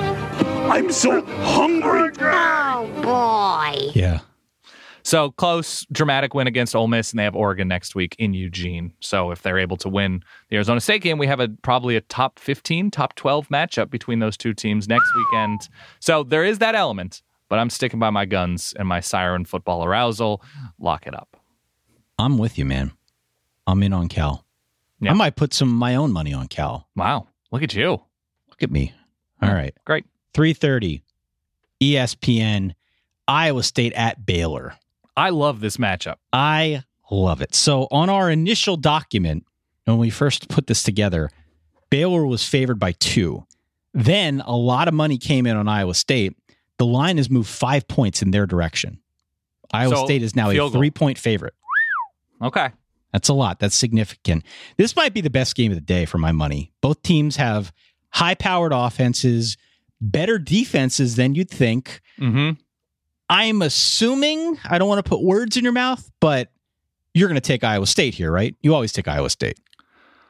Oh, boy. Yeah. So close, dramatic win against Ole Miss, and they have Oregon next week in Eugene. So if they're able to win the Arizona State game, we have probably a top 15, top 12 matchup between those two teams next weekend. So there is that element. But I'm sticking by my guns and my siren football arousal. Lock it up. I'm with you, man. I'm in on Cal. Yeah. I might put some of my own money on Cal. Wow. Look at you. Look at me. All right. Great. 3:30, ESPN, Iowa State at Baylor. I love this matchup. I love it. So on our initial document, when we first put this together, Baylor was favored by 2. Then a lot of money came in on Iowa State. The line has moved 5 points in their direction. Iowa State is now a 3-point favorite. Okay. That's a lot. That's significant. This might be the best game of the day for my money. Both teams have high-powered offenses, better defenses than you'd think. Mm-hmm. I'm assuming, I don't want to put words in your mouth, but you're going to take Iowa State here, right? You always take Iowa State.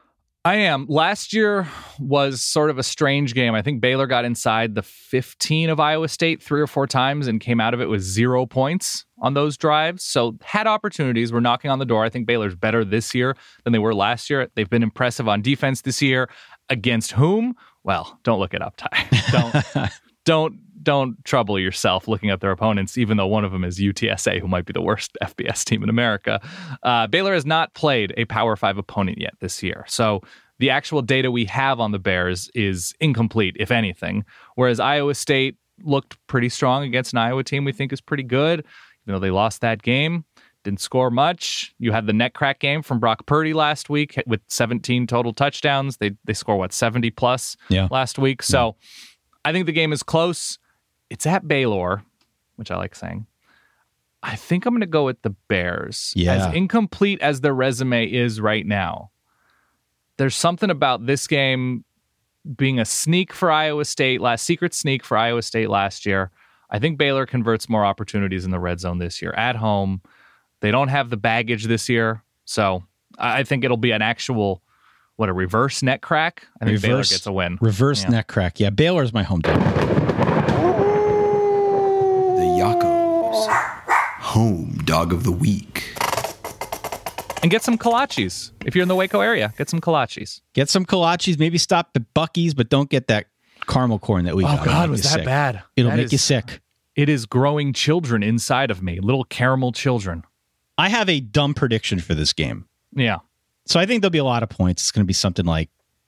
I am. Last year was sort of a strange game. I think Baylor got inside the 15 of Iowa State 3 or 4 times and came out of it with 0 points on those drives. So had opportunities. We're knocking on the door. I think Baylor's better this year than they were last year. They've been impressive on defense this year. Against whom? Well, don't look it up, Ty. Don't trouble yourself looking at their opponents, even though one of them is UTSA, who might be the worst FBS team in America. Baylor has not played a Power 5 opponent yet this year. So the actual data we have on the Bears is incomplete, if anything. Whereas Iowa State looked pretty strong against an Iowa team we think is pretty good, even though they lost that game. Didn't score much. You had the net crack game from Brock Purdy last week with 17 total touchdowns. They score, 70 plus last week. So I think the game is close. It's at Baylor, which I like saying. I think I'm going to go with the Bears. Yeah. As incomplete as their resume is right now, there's something about this game being a sneak for Iowa State, secret sneak for Iowa State last year. I think Baylor converts more opportunities in the red zone this year at home. They don't have the baggage this year, so I think it'll be an actual, a reverse net crack. I think Baylor gets a win. Reverse net crack. Yeah, Baylor's my hometown. The Yakos, home dog of the week. And get some kolaches. If you're in the Waco area, get some kolaches. Get some kolaches. Maybe stop at Buc-ee's, but don't get that caramel corn that we got. Oh, God, was that bad? It'll make you sick. It is growing children inside of me, little caramel children. I have a dumb prediction for this game. Yeah. So I think there'll be a lot of points. It's going to be something like,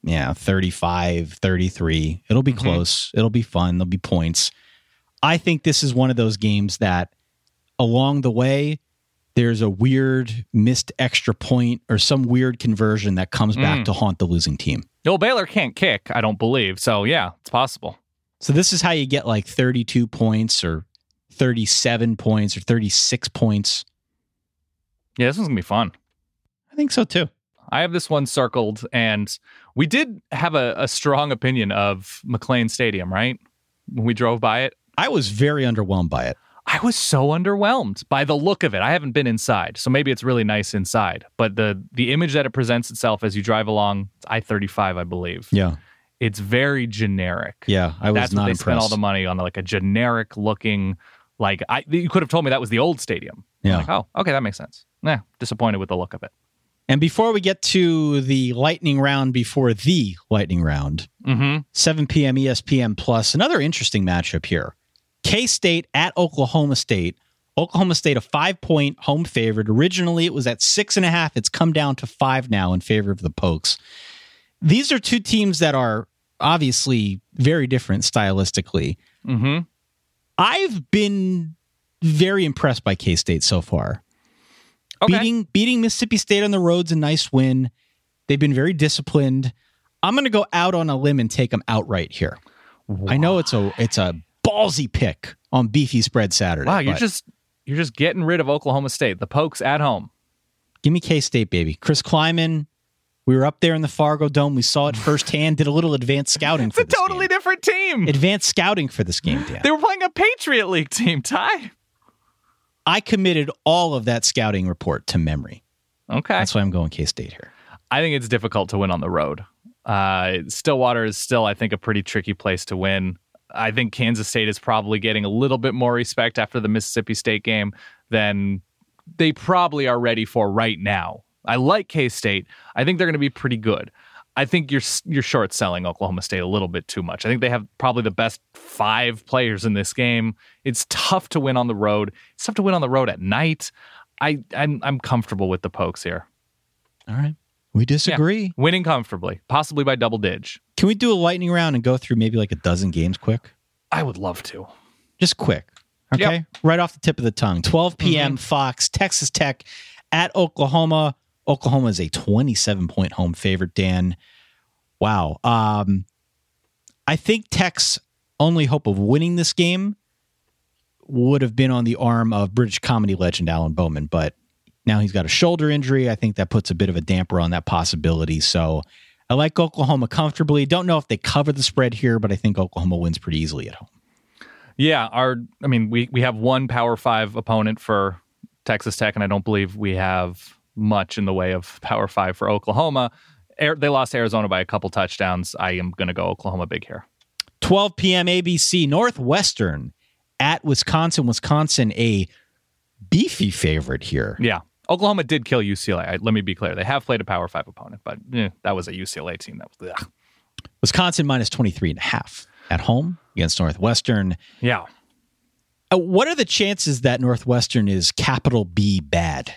35, 33. It'll be close. It'll be fun. There'll be points. I think this is one of those games that along the way, there's a weird missed extra point or some weird conversion that comes back to haunt the losing team. Well, Baylor can't kick, I don't believe. So, yeah, it's possible. So this is how you get like 32 points or 37 points or 36 points. Yeah, this one's going to be fun. I think so, too. I have this one circled, and we did have a strong opinion of McLean Stadium, right? When we drove by it. I was very underwhelmed by it. I was so underwhelmed by the look of it. I haven't been inside, so maybe it's really nice inside. But the image that it presents itself as you drive along, it's I-35, I believe. Yeah. It's very generic. Yeah, I was That's not what they impressed. spent all the money on, like a generic looking, you could have told me that was the old stadium. Yeah. Like, oh, okay, that makes sense. Disappointed with the look of it. And before we get to the lightning round before the lightning round, 7 p.m. ESPN Plus, another interesting matchup here. K-State at Oklahoma State. Oklahoma State, a 5-point home favorite. Originally, it was at 6.5. It's come down to 5 now in favor of the Pokes. These are two teams that are obviously very different stylistically. I've been very impressed by K-State so far. Okay. Beating Mississippi State on the road's a nice win. They've been very disciplined. I'm going to go out on a limb and take them outright here. Wow. I know it's a ballsy pick on Beefy Spread Saturday. Wow, you're just getting rid of Oklahoma State. The Pokes at home. Give me K-State, baby. Chris Kleiman. We were up there in the Fargo Dome. We saw it firsthand. Did a little advanced scouting for this game. It's a totally different team. Advanced scouting for this game, Dan. They were playing a Patriot League team, Ty. I committed all of that scouting report to memory. Okay. That's why I'm going K-State here. I think it's difficult to win on the road. Stillwater is still, I think, a pretty tricky place to win. I think Kansas State is probably getting a little bit more respect after the Mississippi State game than they probably are ready for right now. I like K-State. I think they're going to be pretty good. I think you're short selling Oklahoma State a little bit too much. I think they have probably the best 5 players in this game. It's tough to win on the road. It's tough to win on the road at night. I'm comfortable with the Pokes here. All right. We disagree. Yeah. Winning comfortably, possibly by double dig. Can we do a lightning round and go through maybe like a dozen games quick? I would love to. Just quick. Okay. Yep. Right off the tip of the tongue. 12 p.m. Fox, Texas Tech at Oklahoma. Oklahoma is a 27-point home favorite, Dan. Wow. I think Tech's only hope of winning this game would have been on the arm of British comedy legend Alan Bowman, but now he's got a shoulder injury. I think that puts a bit of a damper on that possibility. So I like Oklahoma comfortably. Don't know if they cover the spread here, but I think Oklahoma wins pretty easily at home. Yeah, we have one Power 5 opponent for Texas Tech, and I don't believe we have much in the way of Power 5 for Oklahoma. They lost to Arizona by a couple touchdowns. I am going to go Oklahoma big here. 12 p.m. ABC, Northwestern at Wisconsin. Wisconsin, a beefy favorite here. Yeah. Oklahoma did kill UCLA. Let me be clear. They have played a Power 5 opponent, but that was a UCLA team. That was ugh. Wisconsin minus 23.5 at home against Northwestern. Yeah. What are the chances that Northwestern is capital B bad?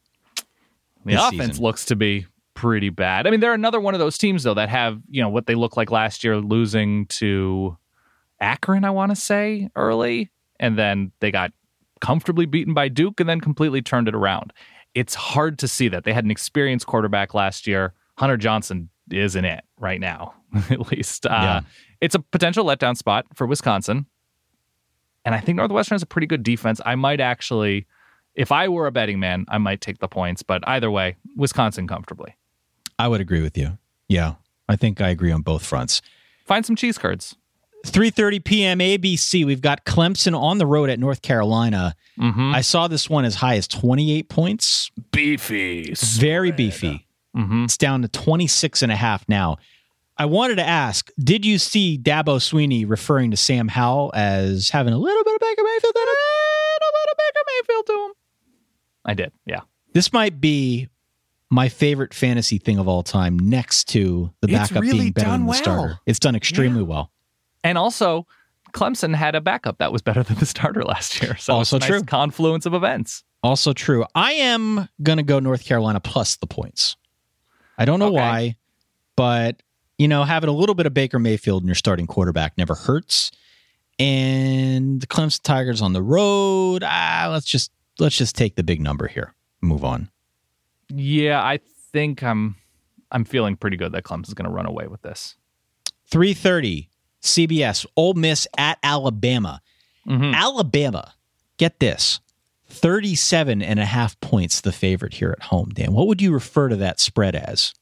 The offense looks to be pretty bad. I mean, they're another one of those teams, though, that have, what they look like last year, losing to Akron, I want to say, early. And then they got comfortably beaten by Duke and then completely turned it around. It's hard to see that. They had an experienced quarterback last year. Hunter Johnson isn't it right now, at least. It's a potential letdown spot for Wisconsin. And I think Northwestern has a pretty good defense. I might actually, if I were a betting man, I might take the points. But either way, Wisconsin comfortably. I would agree with you. Yeah, I think I agree on both fronts. Find some cheese curds. 3:30 p.m. ABC. We've got Clemson on the road at North Carolina. Mm-hmm. I saw this one as high as 28 points. Beefy. Very beefy. Mm-hmm. It's down to 26.5 now. I wanted to ask, did you see Dabo Swinney referring to Sam Howell as having a little bit of Baker Mayfield in it? A little bit of Baker Mayfield to him. I did, yeah. This might be my favorite fantasy thing of all time, next to the backup really being better than the starter. It's done extremely well. And also, Clemson had a backup that was better than the starter last year. So also it's a nice true. Confluence of events. Also true. I am going to go North Carolina plus the points. I don't know why, but having a little bit of Baker Mayfield in your starting quarterback never hurts. And the Clemson Tigers on the road, let's just take the big number here. Move on. Yeah, I think I'm feeling pretty good that Clemson's going to run away with this. 3:30 CBS, Ole Miss at Alabama. Mm-hmm. Alabama, get this, 37.5 points the favorite here at home. Dan, what would you refer to that spread as?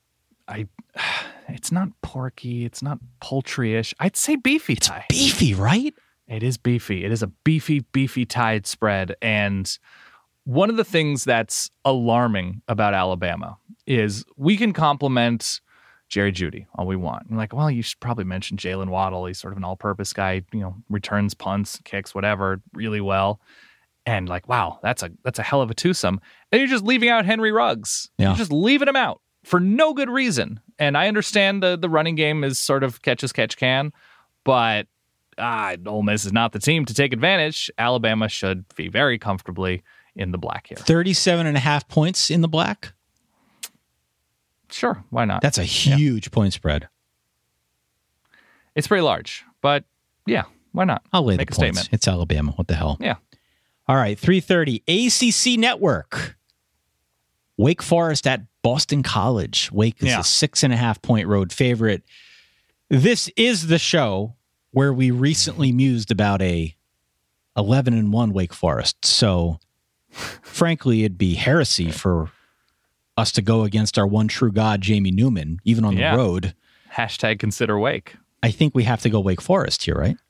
It's not porky. It's not poultry-ish. I'd say beefy. It's beefy, right? It is beefy. It is a beefy Tide spread. And one of the things that's alarming about Alabama is we can compliment Jerry Jeudy all we want. I'm like, well, you should probably mention Jalen Waddle. He's sort of an all-purpose guy, returns punts, kicks, whatever, really well. And like, wow, that's a hell of a twosome. And you're just leaving out Henry Ruggs. Yeah. You're just leaving him out for no good reason. And I understand the running game is sort of catch as catch can, but Ole Miss is not the team to take advantage. Alabama should be very comfortably in the black here. 37.5 points in the black? Sure, why not? That's a huge point spread. It's pretty large, but yeah, why not? I'll lay Make the a points. statement. It's Alabama. What the hell? Yeah. All right, 3:30 ACC Network. Wake Forest at Boston College. Wake is a 6.5 point road favorite. This is the show where we recently mused about a 11-1 Wake Forest. So, frankly, it'd be heresy for us to go against our one true God, Jamie Newman, even on the road. Hashtag consider Wake. I think we have to go Wake Forest here, right?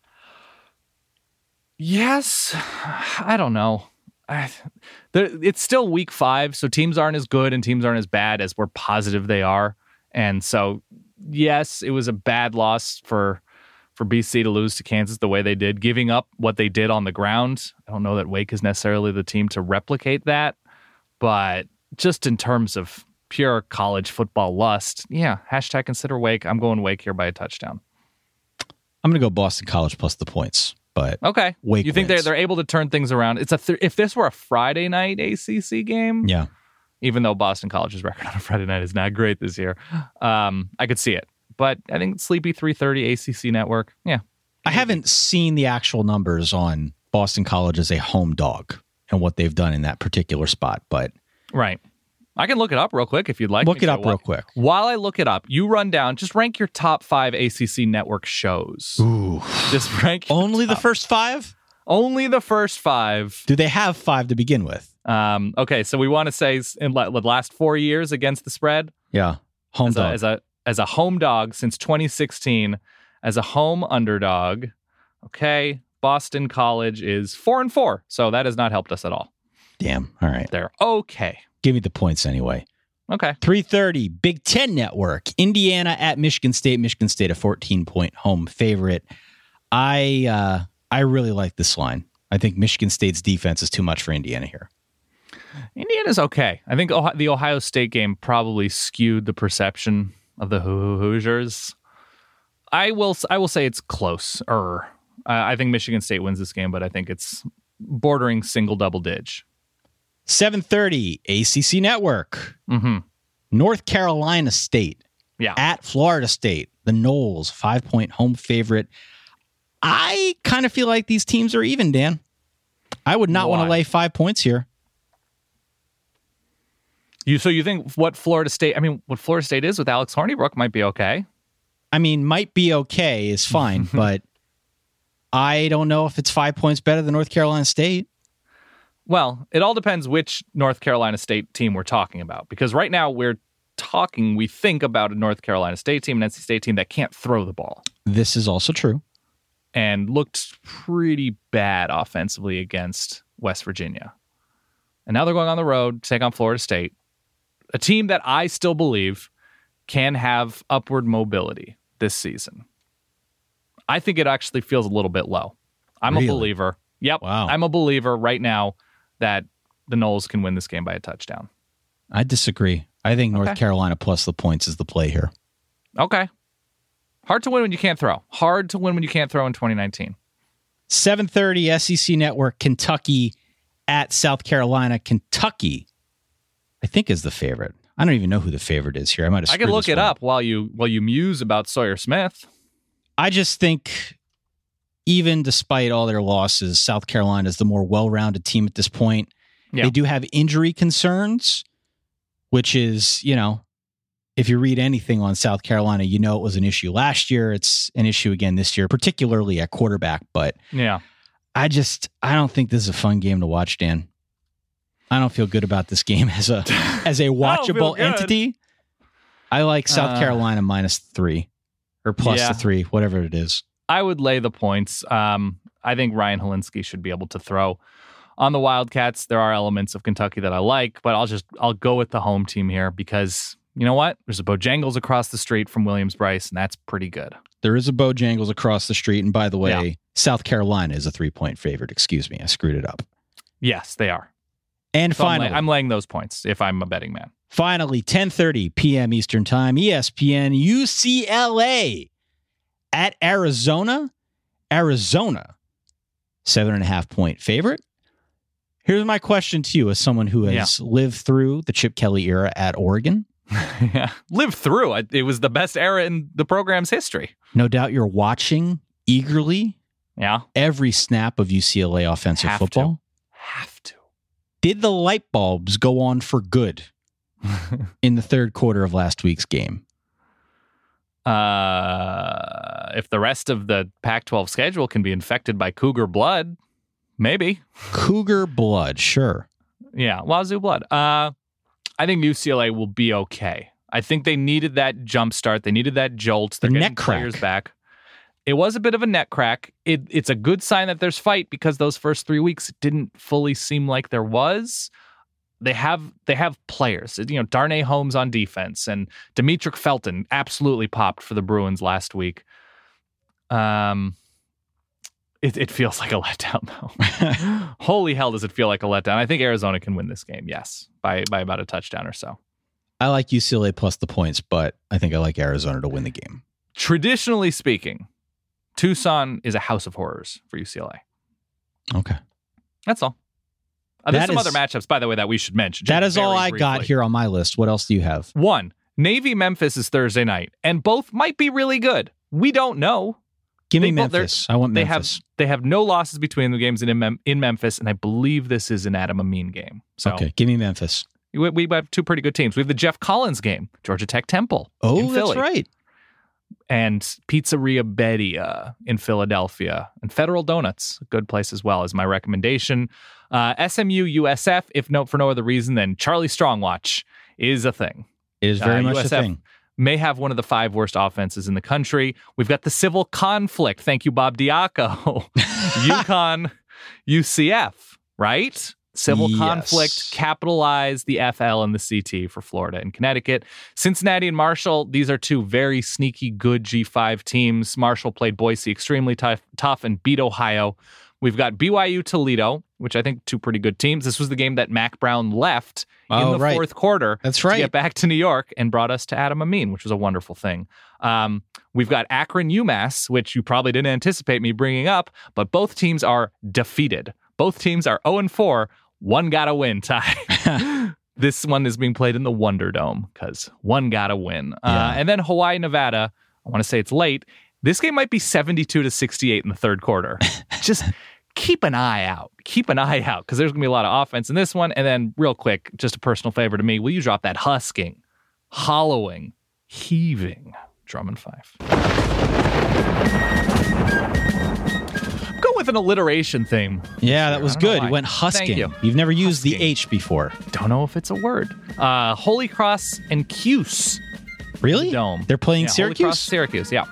Yes. I don't know. It's still week 5, so teams aren't as good and teams aren't as bad as we're positive they are. And so, yes, it was a bad loss for BC to lose to Kansas the way they did, giving up what they did on the ground. I don't know that Wake is necessarily the team to replicate that, but just in terms of pure college football lust, hashtag consider Wake. I'm going Wake here by a touchdown. I'm going to go Boston College plus the points. But okay, Wake you think wins. they're able to turn things around? It's if this were a Friday night ACC game, even though Boston College's record on a Friday night is not great this year, I could see it. But I think sleepy 3:30 ACC Network, I haven't seen the actual numbers on Boston College as a home dog and what they've done in that particular spot, but right. I can look it up real quick if you'd like. Look it up real quick. While I look it up, you run down, just rank your top 5 ACC Network shows. Ooh. Just rank only the first 5? Only the first 5. Do they have 5 to begin with? Okay, so we want to say in the last 4 years against the spread? Yeah. Home dog. As a home dog since 2016, as a home underdog, okay, Boston College is 4-4. So that has not helped us at all. Damn. All right. They're okay. Give me the points anyway. Okay. 3:30, Big Ten Network. Indiana at Michigan State. Michigan State a 14-point home favorite. I really like this line. I think Michigan State's defense is too much for Indiana here. Indiana's okay. I think the Ohio State game probably skewed the perception of the Hoosiers. I will say it's closer. I think Michigan State wins this game, but I think it's bordering double digit. 7:30, ACC Network. Mm-hmm. North Carolina State at Florida State. The Noles, 5-point home favorite. I kind of feel like these teams are even, Dan. I would not want to lay 5 points here. So you think what Florida State is with Alex Hornibrook might be okay? I mean, might be okay is fine, but I don't know if it's 5 points better than North Carolina State. Well, it all depends which North Carolina State team we're talking about. Because right now we think about a North Carolina State team, an NC State team that can't throw the ball. This is also true. And looked pretty bad offensively against West Virginia. And now they're going on the road to take on Florida State, a team that I still believe can have upward mobility this season. I think it actually feels a little bit low. I'm a believer. Yep. Wow. I'm a believer right now that the Noles can win this game by a touchdown. I disagree. I think North Carolina plus the points is the play here. Okay. Hard to win when you can't throw. Hard to win when you can't throw in 2019. 7:30 SEC Network, Kentucky at South Carolina. Kentucky, I think, is the favorite. I don't even know who the favorite is here. I could look it up while you muse about Sawyer Smith. I just think, even despite all their losses, South Carolina is the more well-rounded team at this point. Yeah. They do have injury concerns, which is, if you read anything on South Carolina, it was an issue last year. It's an issue again this year, particularly at quarterback. But yeah, I don't think this is a fun game to watch, Dan. I don't feel good about this game as a watchable entity. I like South Carolina -3 or plus the 3, whatever it is. I would lay the points. I think Ryan Helinski should be able to throw on the Wildcats. There are elements of Kentucky that I like, but I'll go with the home team here because you know what? There's a Bojangles across the street from Williams-Brice, and that's pretty good. There is a Bojangles across the street, and by the way, South Carolina is a 3-point favorite. Excuse me, I screwed it up. Yes, they are. And so finally, I'm laying those points if I'm a betting man. Finally, 10:30 p.m. Eastern Time, ESPN, UCLA at Arizona. Arizona, 7.5-point favorite. Here's my question to you as someone who has lived through the Chip Kelly era at Oregon. Lived through it. It was the best era in the program's history. No doubt you're watching eagerly every snap of UCLA offensive football. Have to. Did the light bulbs go on for good in the third quarter of last week's game? If the rest of the Pac-12 schedule can be infected by Cougar blood, maybe. Cougar blood, sure. Yeah, Wazoo blood. I think UCLA will be okay. I think they needed that jump start. They needed that jolt. They're getting players back. It was a bit of a net crack. It's a good sign that there's fight because those first 3 weeks didn't fully seem like there was. They have players. Darnay Holmes on defense and Demetric Felton absolutely popped for the Bruins last week. It feels like a letdown, though. Holy hell, does it feel like a letdown? I think Arizona can win this game, yes, by about a touchdown or so. I like UCLA plus the points, but I think I like Arizona to win the game. Traditionally speaking, Tucson is a house of horrors for UCLA. Okay. That's all. There's some other matchups, by the way, that we should mention. That is all I got here on my list. What else do you have? 1, Navy-Memphis is Thursday night, and both might be really good. We don't know. Give me Memphis. I want Memphis. They have no losses between the games in Memphis, and I believe this is an Adam Amin game. So okay, give me Memphis. We have two pretty good teams. We have the Jeff Collins game, Georgia Tech Temple. Oh, that's right. And Pizzeria Bedia in Philadelphia. And Federal Donuts, a good place as well, is my recommendation. SMU USF, for no other reason than Charlie Strong watch, is a thing. It is very much a thing. May have one of the 5 worst offenses in the country. We've got the civil conflict. Thank you, Bob Diaco. UConn, UCF, right? Civil Yes. conflict, capitalize the FL and the CT for Florida and Connecticut. Cincinnati and Marshall, these are two very sneaky good G5 teams. Marshall played Boise extremely tough and beat Ohio. We've got BYU Toledo, which I think two pretty good teams. This was the game that Mac Brown left in the fourth quarter. That's right. To get back to New York and brought us to Adam Amin, which was a wonderful thing. We've got Akron UMass, which you probably didn't anticipate me bringing up, but both teams are defeated. Both teams are 0-4. One gotta win, Ty. This one is being played in the Wonder Dome because one gotta win. And then Hawaii, Nevada. I want to say it's late. This game might be 72-68 in the third quarter. Just keep an eye out. Keep an eye out because there's going to be a lot of offense in this one. And then real quick, just a personal favor to me, will you drop that husking, hollowing, heaving drum and fife? Go with an alliteration theme. Yeah, that was good. You went husking. Thank you. You've never used Husking. the H before. Don't know if it's a word. Holy Cross and Cuse. Really? Dome. They're playing Holy Syracuse? Cross, Syracuse, yeah.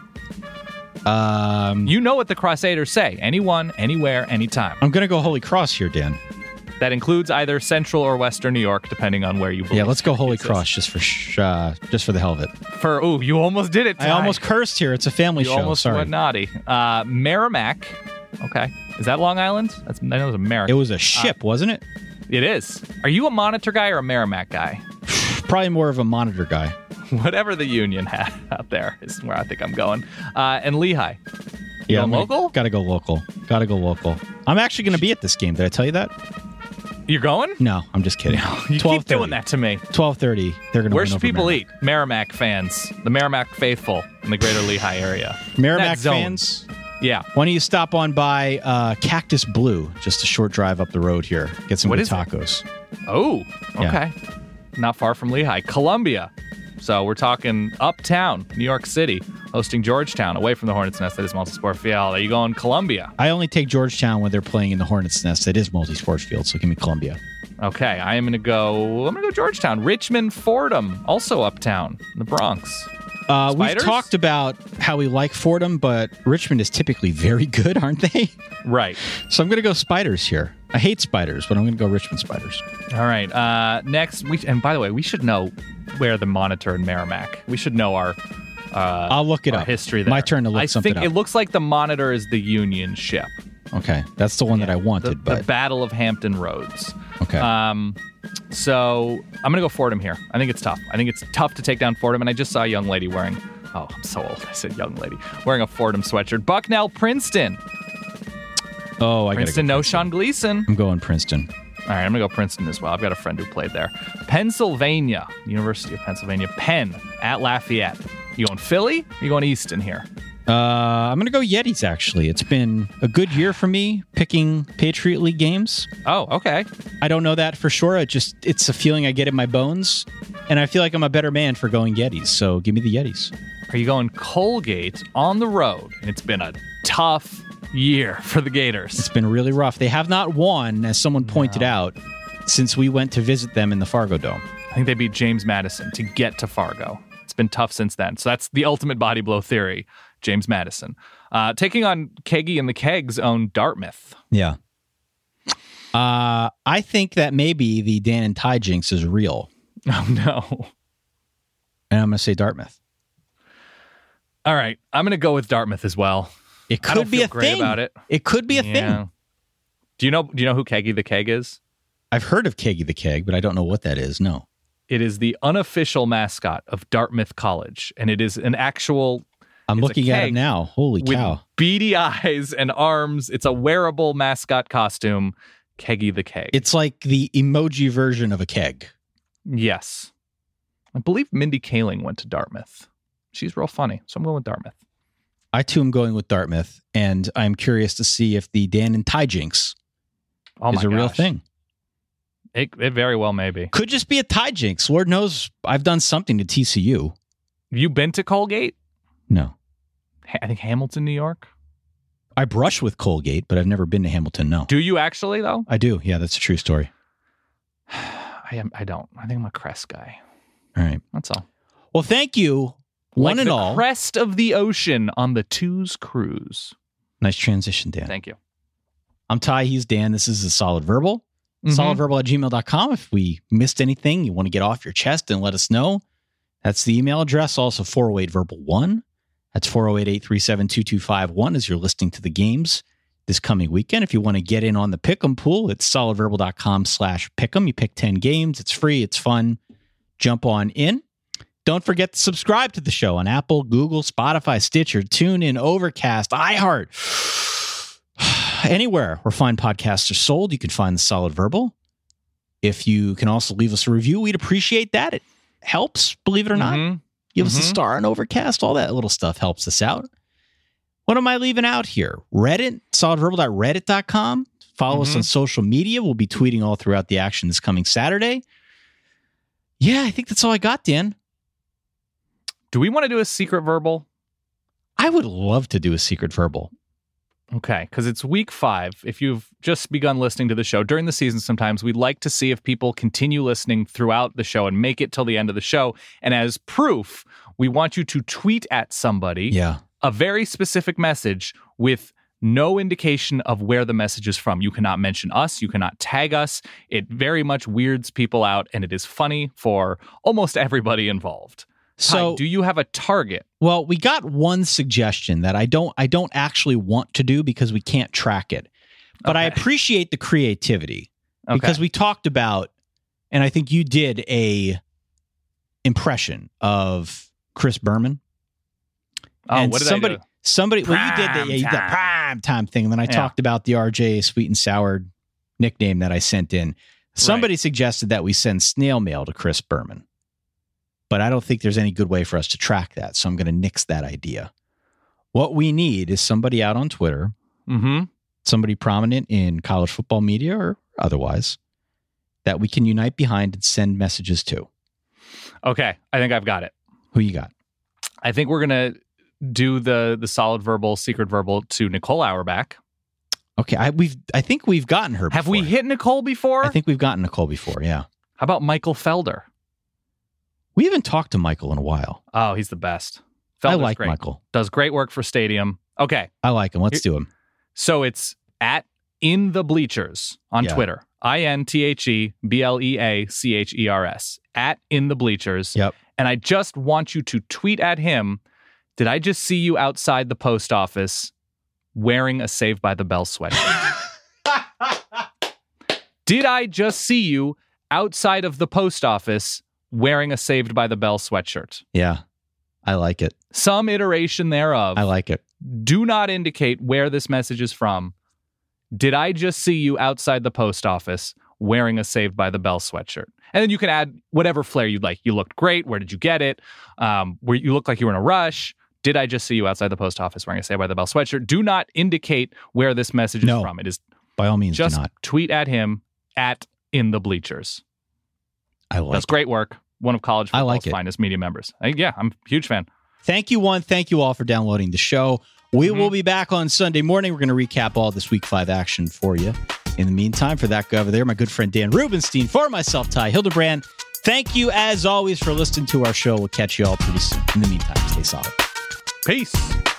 You know what the Crusaders say. Anyone, anywhere, anytime. I'm going to go Holy Cross here, Dan. That includes either Central or Western New York, depending on where you believe. Yeah, let's go Holy Syracuse Cross just for the hell of it. You almost did it, Ty. I almost cursed here. It's a family You show. almost Sorry. went naughty. Merrimack. Okay. Is that Long Island? I know it was America. It was a ship, wasn't it? It is. Are you a Monitor guy or a Merrimack guy? Probably more of a Monitor guy. Whatever the Union had out there is where I think I'm going. And Lehigh. Yeah, Going local? Gotta go local. I'm actually going to be at this game. Did I tell you that? You're going? No, I'm just kidding. You keep doing that to me. 12:30. They're going to Where win should over people Merrimack. eat? Merrimack fans. The Merrimack faithful in the greater Lehigh area. Merrimack That zone. fans? Yeah. Why don't you stop on by Cactus Blue, just a short drive up the road here. Get some What good is it? tacos. Oh, Yeah. okay. Not far from Lehigh. Columbia. So we're talking uptown, New York City, hosting Georgetown, away from the Hornets' Nest. That is Multisport Field. Are you going Columbia? I only take Georgetown when they're playing in the Hornets' Nest. That is multi-sports field, so give me Columbia. Okay, I'm gonna go Georgetown. Richmond Fordham, also uptown, in the Bronx. We've Spiders? talked about how we like Fordham, but Richmond is typically very good, aren't they? Right. So I'm going to go Spiders here. I hate Spiders, but I'm going to go Richmond Spiders. All right. Next, and by the way, we should know where the Monitor and Merrimack. We should know our. I'll look it our up. History there. My turn to look something I up. think it looks like the Monitor is the Union ship. Okay, that's the one that I wanted. The Battle of Hampton Roads. Okay. So I'm gonna go Fordham here. I think it's tough. I think it's tough to take down Fordham, and I just saw a young lady wearing. Oh, I'm so old. I said young lady wearing a Fordham sweatshirt. Bucknell, Princeton. Oh, I got Princeton. No Sean Gleason. I'm going Princeton. All right, I'm gonna go Princeton as well. I've got a friend who played there. Pennsylvania, University of Pennsylvania. Penn at Lafayette. You going Philly? Or you going Easton here? I'm going to go Yetis, actually. It's been a good year for me picking Patriot League games. Oh, okay. I don't know that for sure. It's a feeling I get in my bones, and I feel like I'm a better man for going Yetis, so give me the Yetis. Are you going Colgate on the road? And it's been a tough year for the Gators. It's been really rough. They have not won, as someone pointed out, since we went to visit them in the Fargo Dome. I think they beat James Madison to get to Fargo. It's been tough since then. So that's the ultimate body blow theory. James Madison. Taking on Keggy and the Kegs own Dartmouth. Yeah. I think that maybe the Dan and Ty jinx is real. Oh, no. And I'm going to say Dartmouth. All right. I'm going to go with Dartmouth as well. It could be a great thing. About it. It could be a thing. Do you know who Keggy the Keg is? I've heard of Keggy the Keg, but I don't know what that is. No. It is the unofficial mascot of Dartmouth College, and it is an actual... I'm looking at it now. Holy cow. With beady eyes and arms. It's a wearable mascot costume. Keggy the Keg. It's like the emoji version of a keg. Yes. I believe Mindy Kaling went to Dartmouth. She's real funny, so I'm going with Dartmouth. I, too, am going with Dartmouth, and I'm curious to see if the Dan and Ty jinx is a real thing. It very well may be. Could just be a Ty jinx. Lord knows I've done something to TCU. You been to Colgate? No. I think Hamilton, New York. I brush with Colgate, but I've never been to Hamilton, no. Do you actually, though? I do. Yeah, that's a true story. I don't. I think I'm a Crest guy. All right. That's all. Well, thank you, one and all. The crest of the ocean on the Two's cruise. Nice transition, Dan. Thank you. I'm Ty. He's Dan. This is A Solid Verbal. solidverbal@gmail.com. If we missed anything, you want to get off your chest and let us know. That's the email address. Also 408-VERBAL1. That's 408-837-2251 as you're listening to the games this coming weekend. If you want to get in on the Pick'em pool, it's solidverbal.com/Pick'em. You pick 10 games. It's free. It's fun. Jump on in. Don't forget to subscribe to the show on Apple, Google, Spotify, Stitcher, TuneIn, Overcast, iHeart. Anywhere where fine podcasts are sold, you can find the Solid Verbal. If you can also leave us a review, we'd appreciate that. It helps, believe it or not. Give us a star on Overcast. All that little stuff helps us out. What am I leaving out here? Reddit, solidverbal.reddit.com. Follow us on social media. We'll be tweeting all throughout the action this coming Saturday. Yeah, I think that's all I got, Dan. Do we want to do a secret verbal? I would love to do a secret verbal. Okay, because it's week 5. If you've just begun listening to the show during the season, sometimes we'd like to see if people continue listening throughout the show and make it till the end of the show. And as proof, we want you to tweet at somebody a very specific message with no indication of where the message is from. You cannot mention us. You cannot tag us. It very much weirds people out, and it is funny for almost everybody involved. So, do you have a target? Well, we got one suggestion that I don't actually want to do because we can't track it. But I appreciate the creativity because we talked about, and I think you did a impression of Chris Berman. Oh, and what did I do? Somebody, well, you did the prime time thing. And then I talked about the RJ Sweet and Sour nickname that I sent in. Somebody suggested that we send snail mail to Chris Berman. But I don't think there's any good way for us to track that. So I'm going to nix that idea. What we need is somebody out on Twitter, somebody prominent in college football media or otherwise, that we can unite behind and send messages to. Okay. I think I've got it. Who you got? I think we're going to do the solid verbal, secret verbal to Nicole Auerbach. Okay. I think we've gotten her before. Have we hit Nicole before? I think we've gotten Nicole before, yeah. How about Michael Felder? We haven't talked to Michael in a while. Oh, he's the best. Felder's I like great. Michael. Does great work for Stadium. Okay. I like him. Let's do him. So it's at In the Bleachers on Twitter. INTHEBLEACHERS. At In the Bleachers. Yep. And I just want you to tweet at him, did I just see you outside the post office wearing a Saved by the Bell sweatshirt? Did I just see you outside of the post office wearing a Saved by the Bell sweatshirt? Yeah, I like it. Some iteration thereof. I like it. Do not indicate where this message is from. Did I just see you outside the post office wearing a Saved by the Bell sweatshirt? And then you can add whatever flair you'd like. You looked great. Where did you get it? Where you look like you were in a rush. Did I just see you outside the post office wearing a Saved by the Bell sweatshirt? Do not indicate where this message is from. It is by all means just do not. Tweet at him at In the Bleachers. I like That's great work. One of college football's it. finest media members. I'm a huge fan. Thank you, one. Thank you all for downloading the show. We will be back on Sunday morning. We're going to recap all this Week 5 action for you. In the meantime, for that guy over there, my good friend Dan Rubenstein, for myself, Ty Hildebrand, thank you as always for listening to our show. We'll catch you all pretty soon. In the meantime, stay solid. Peace.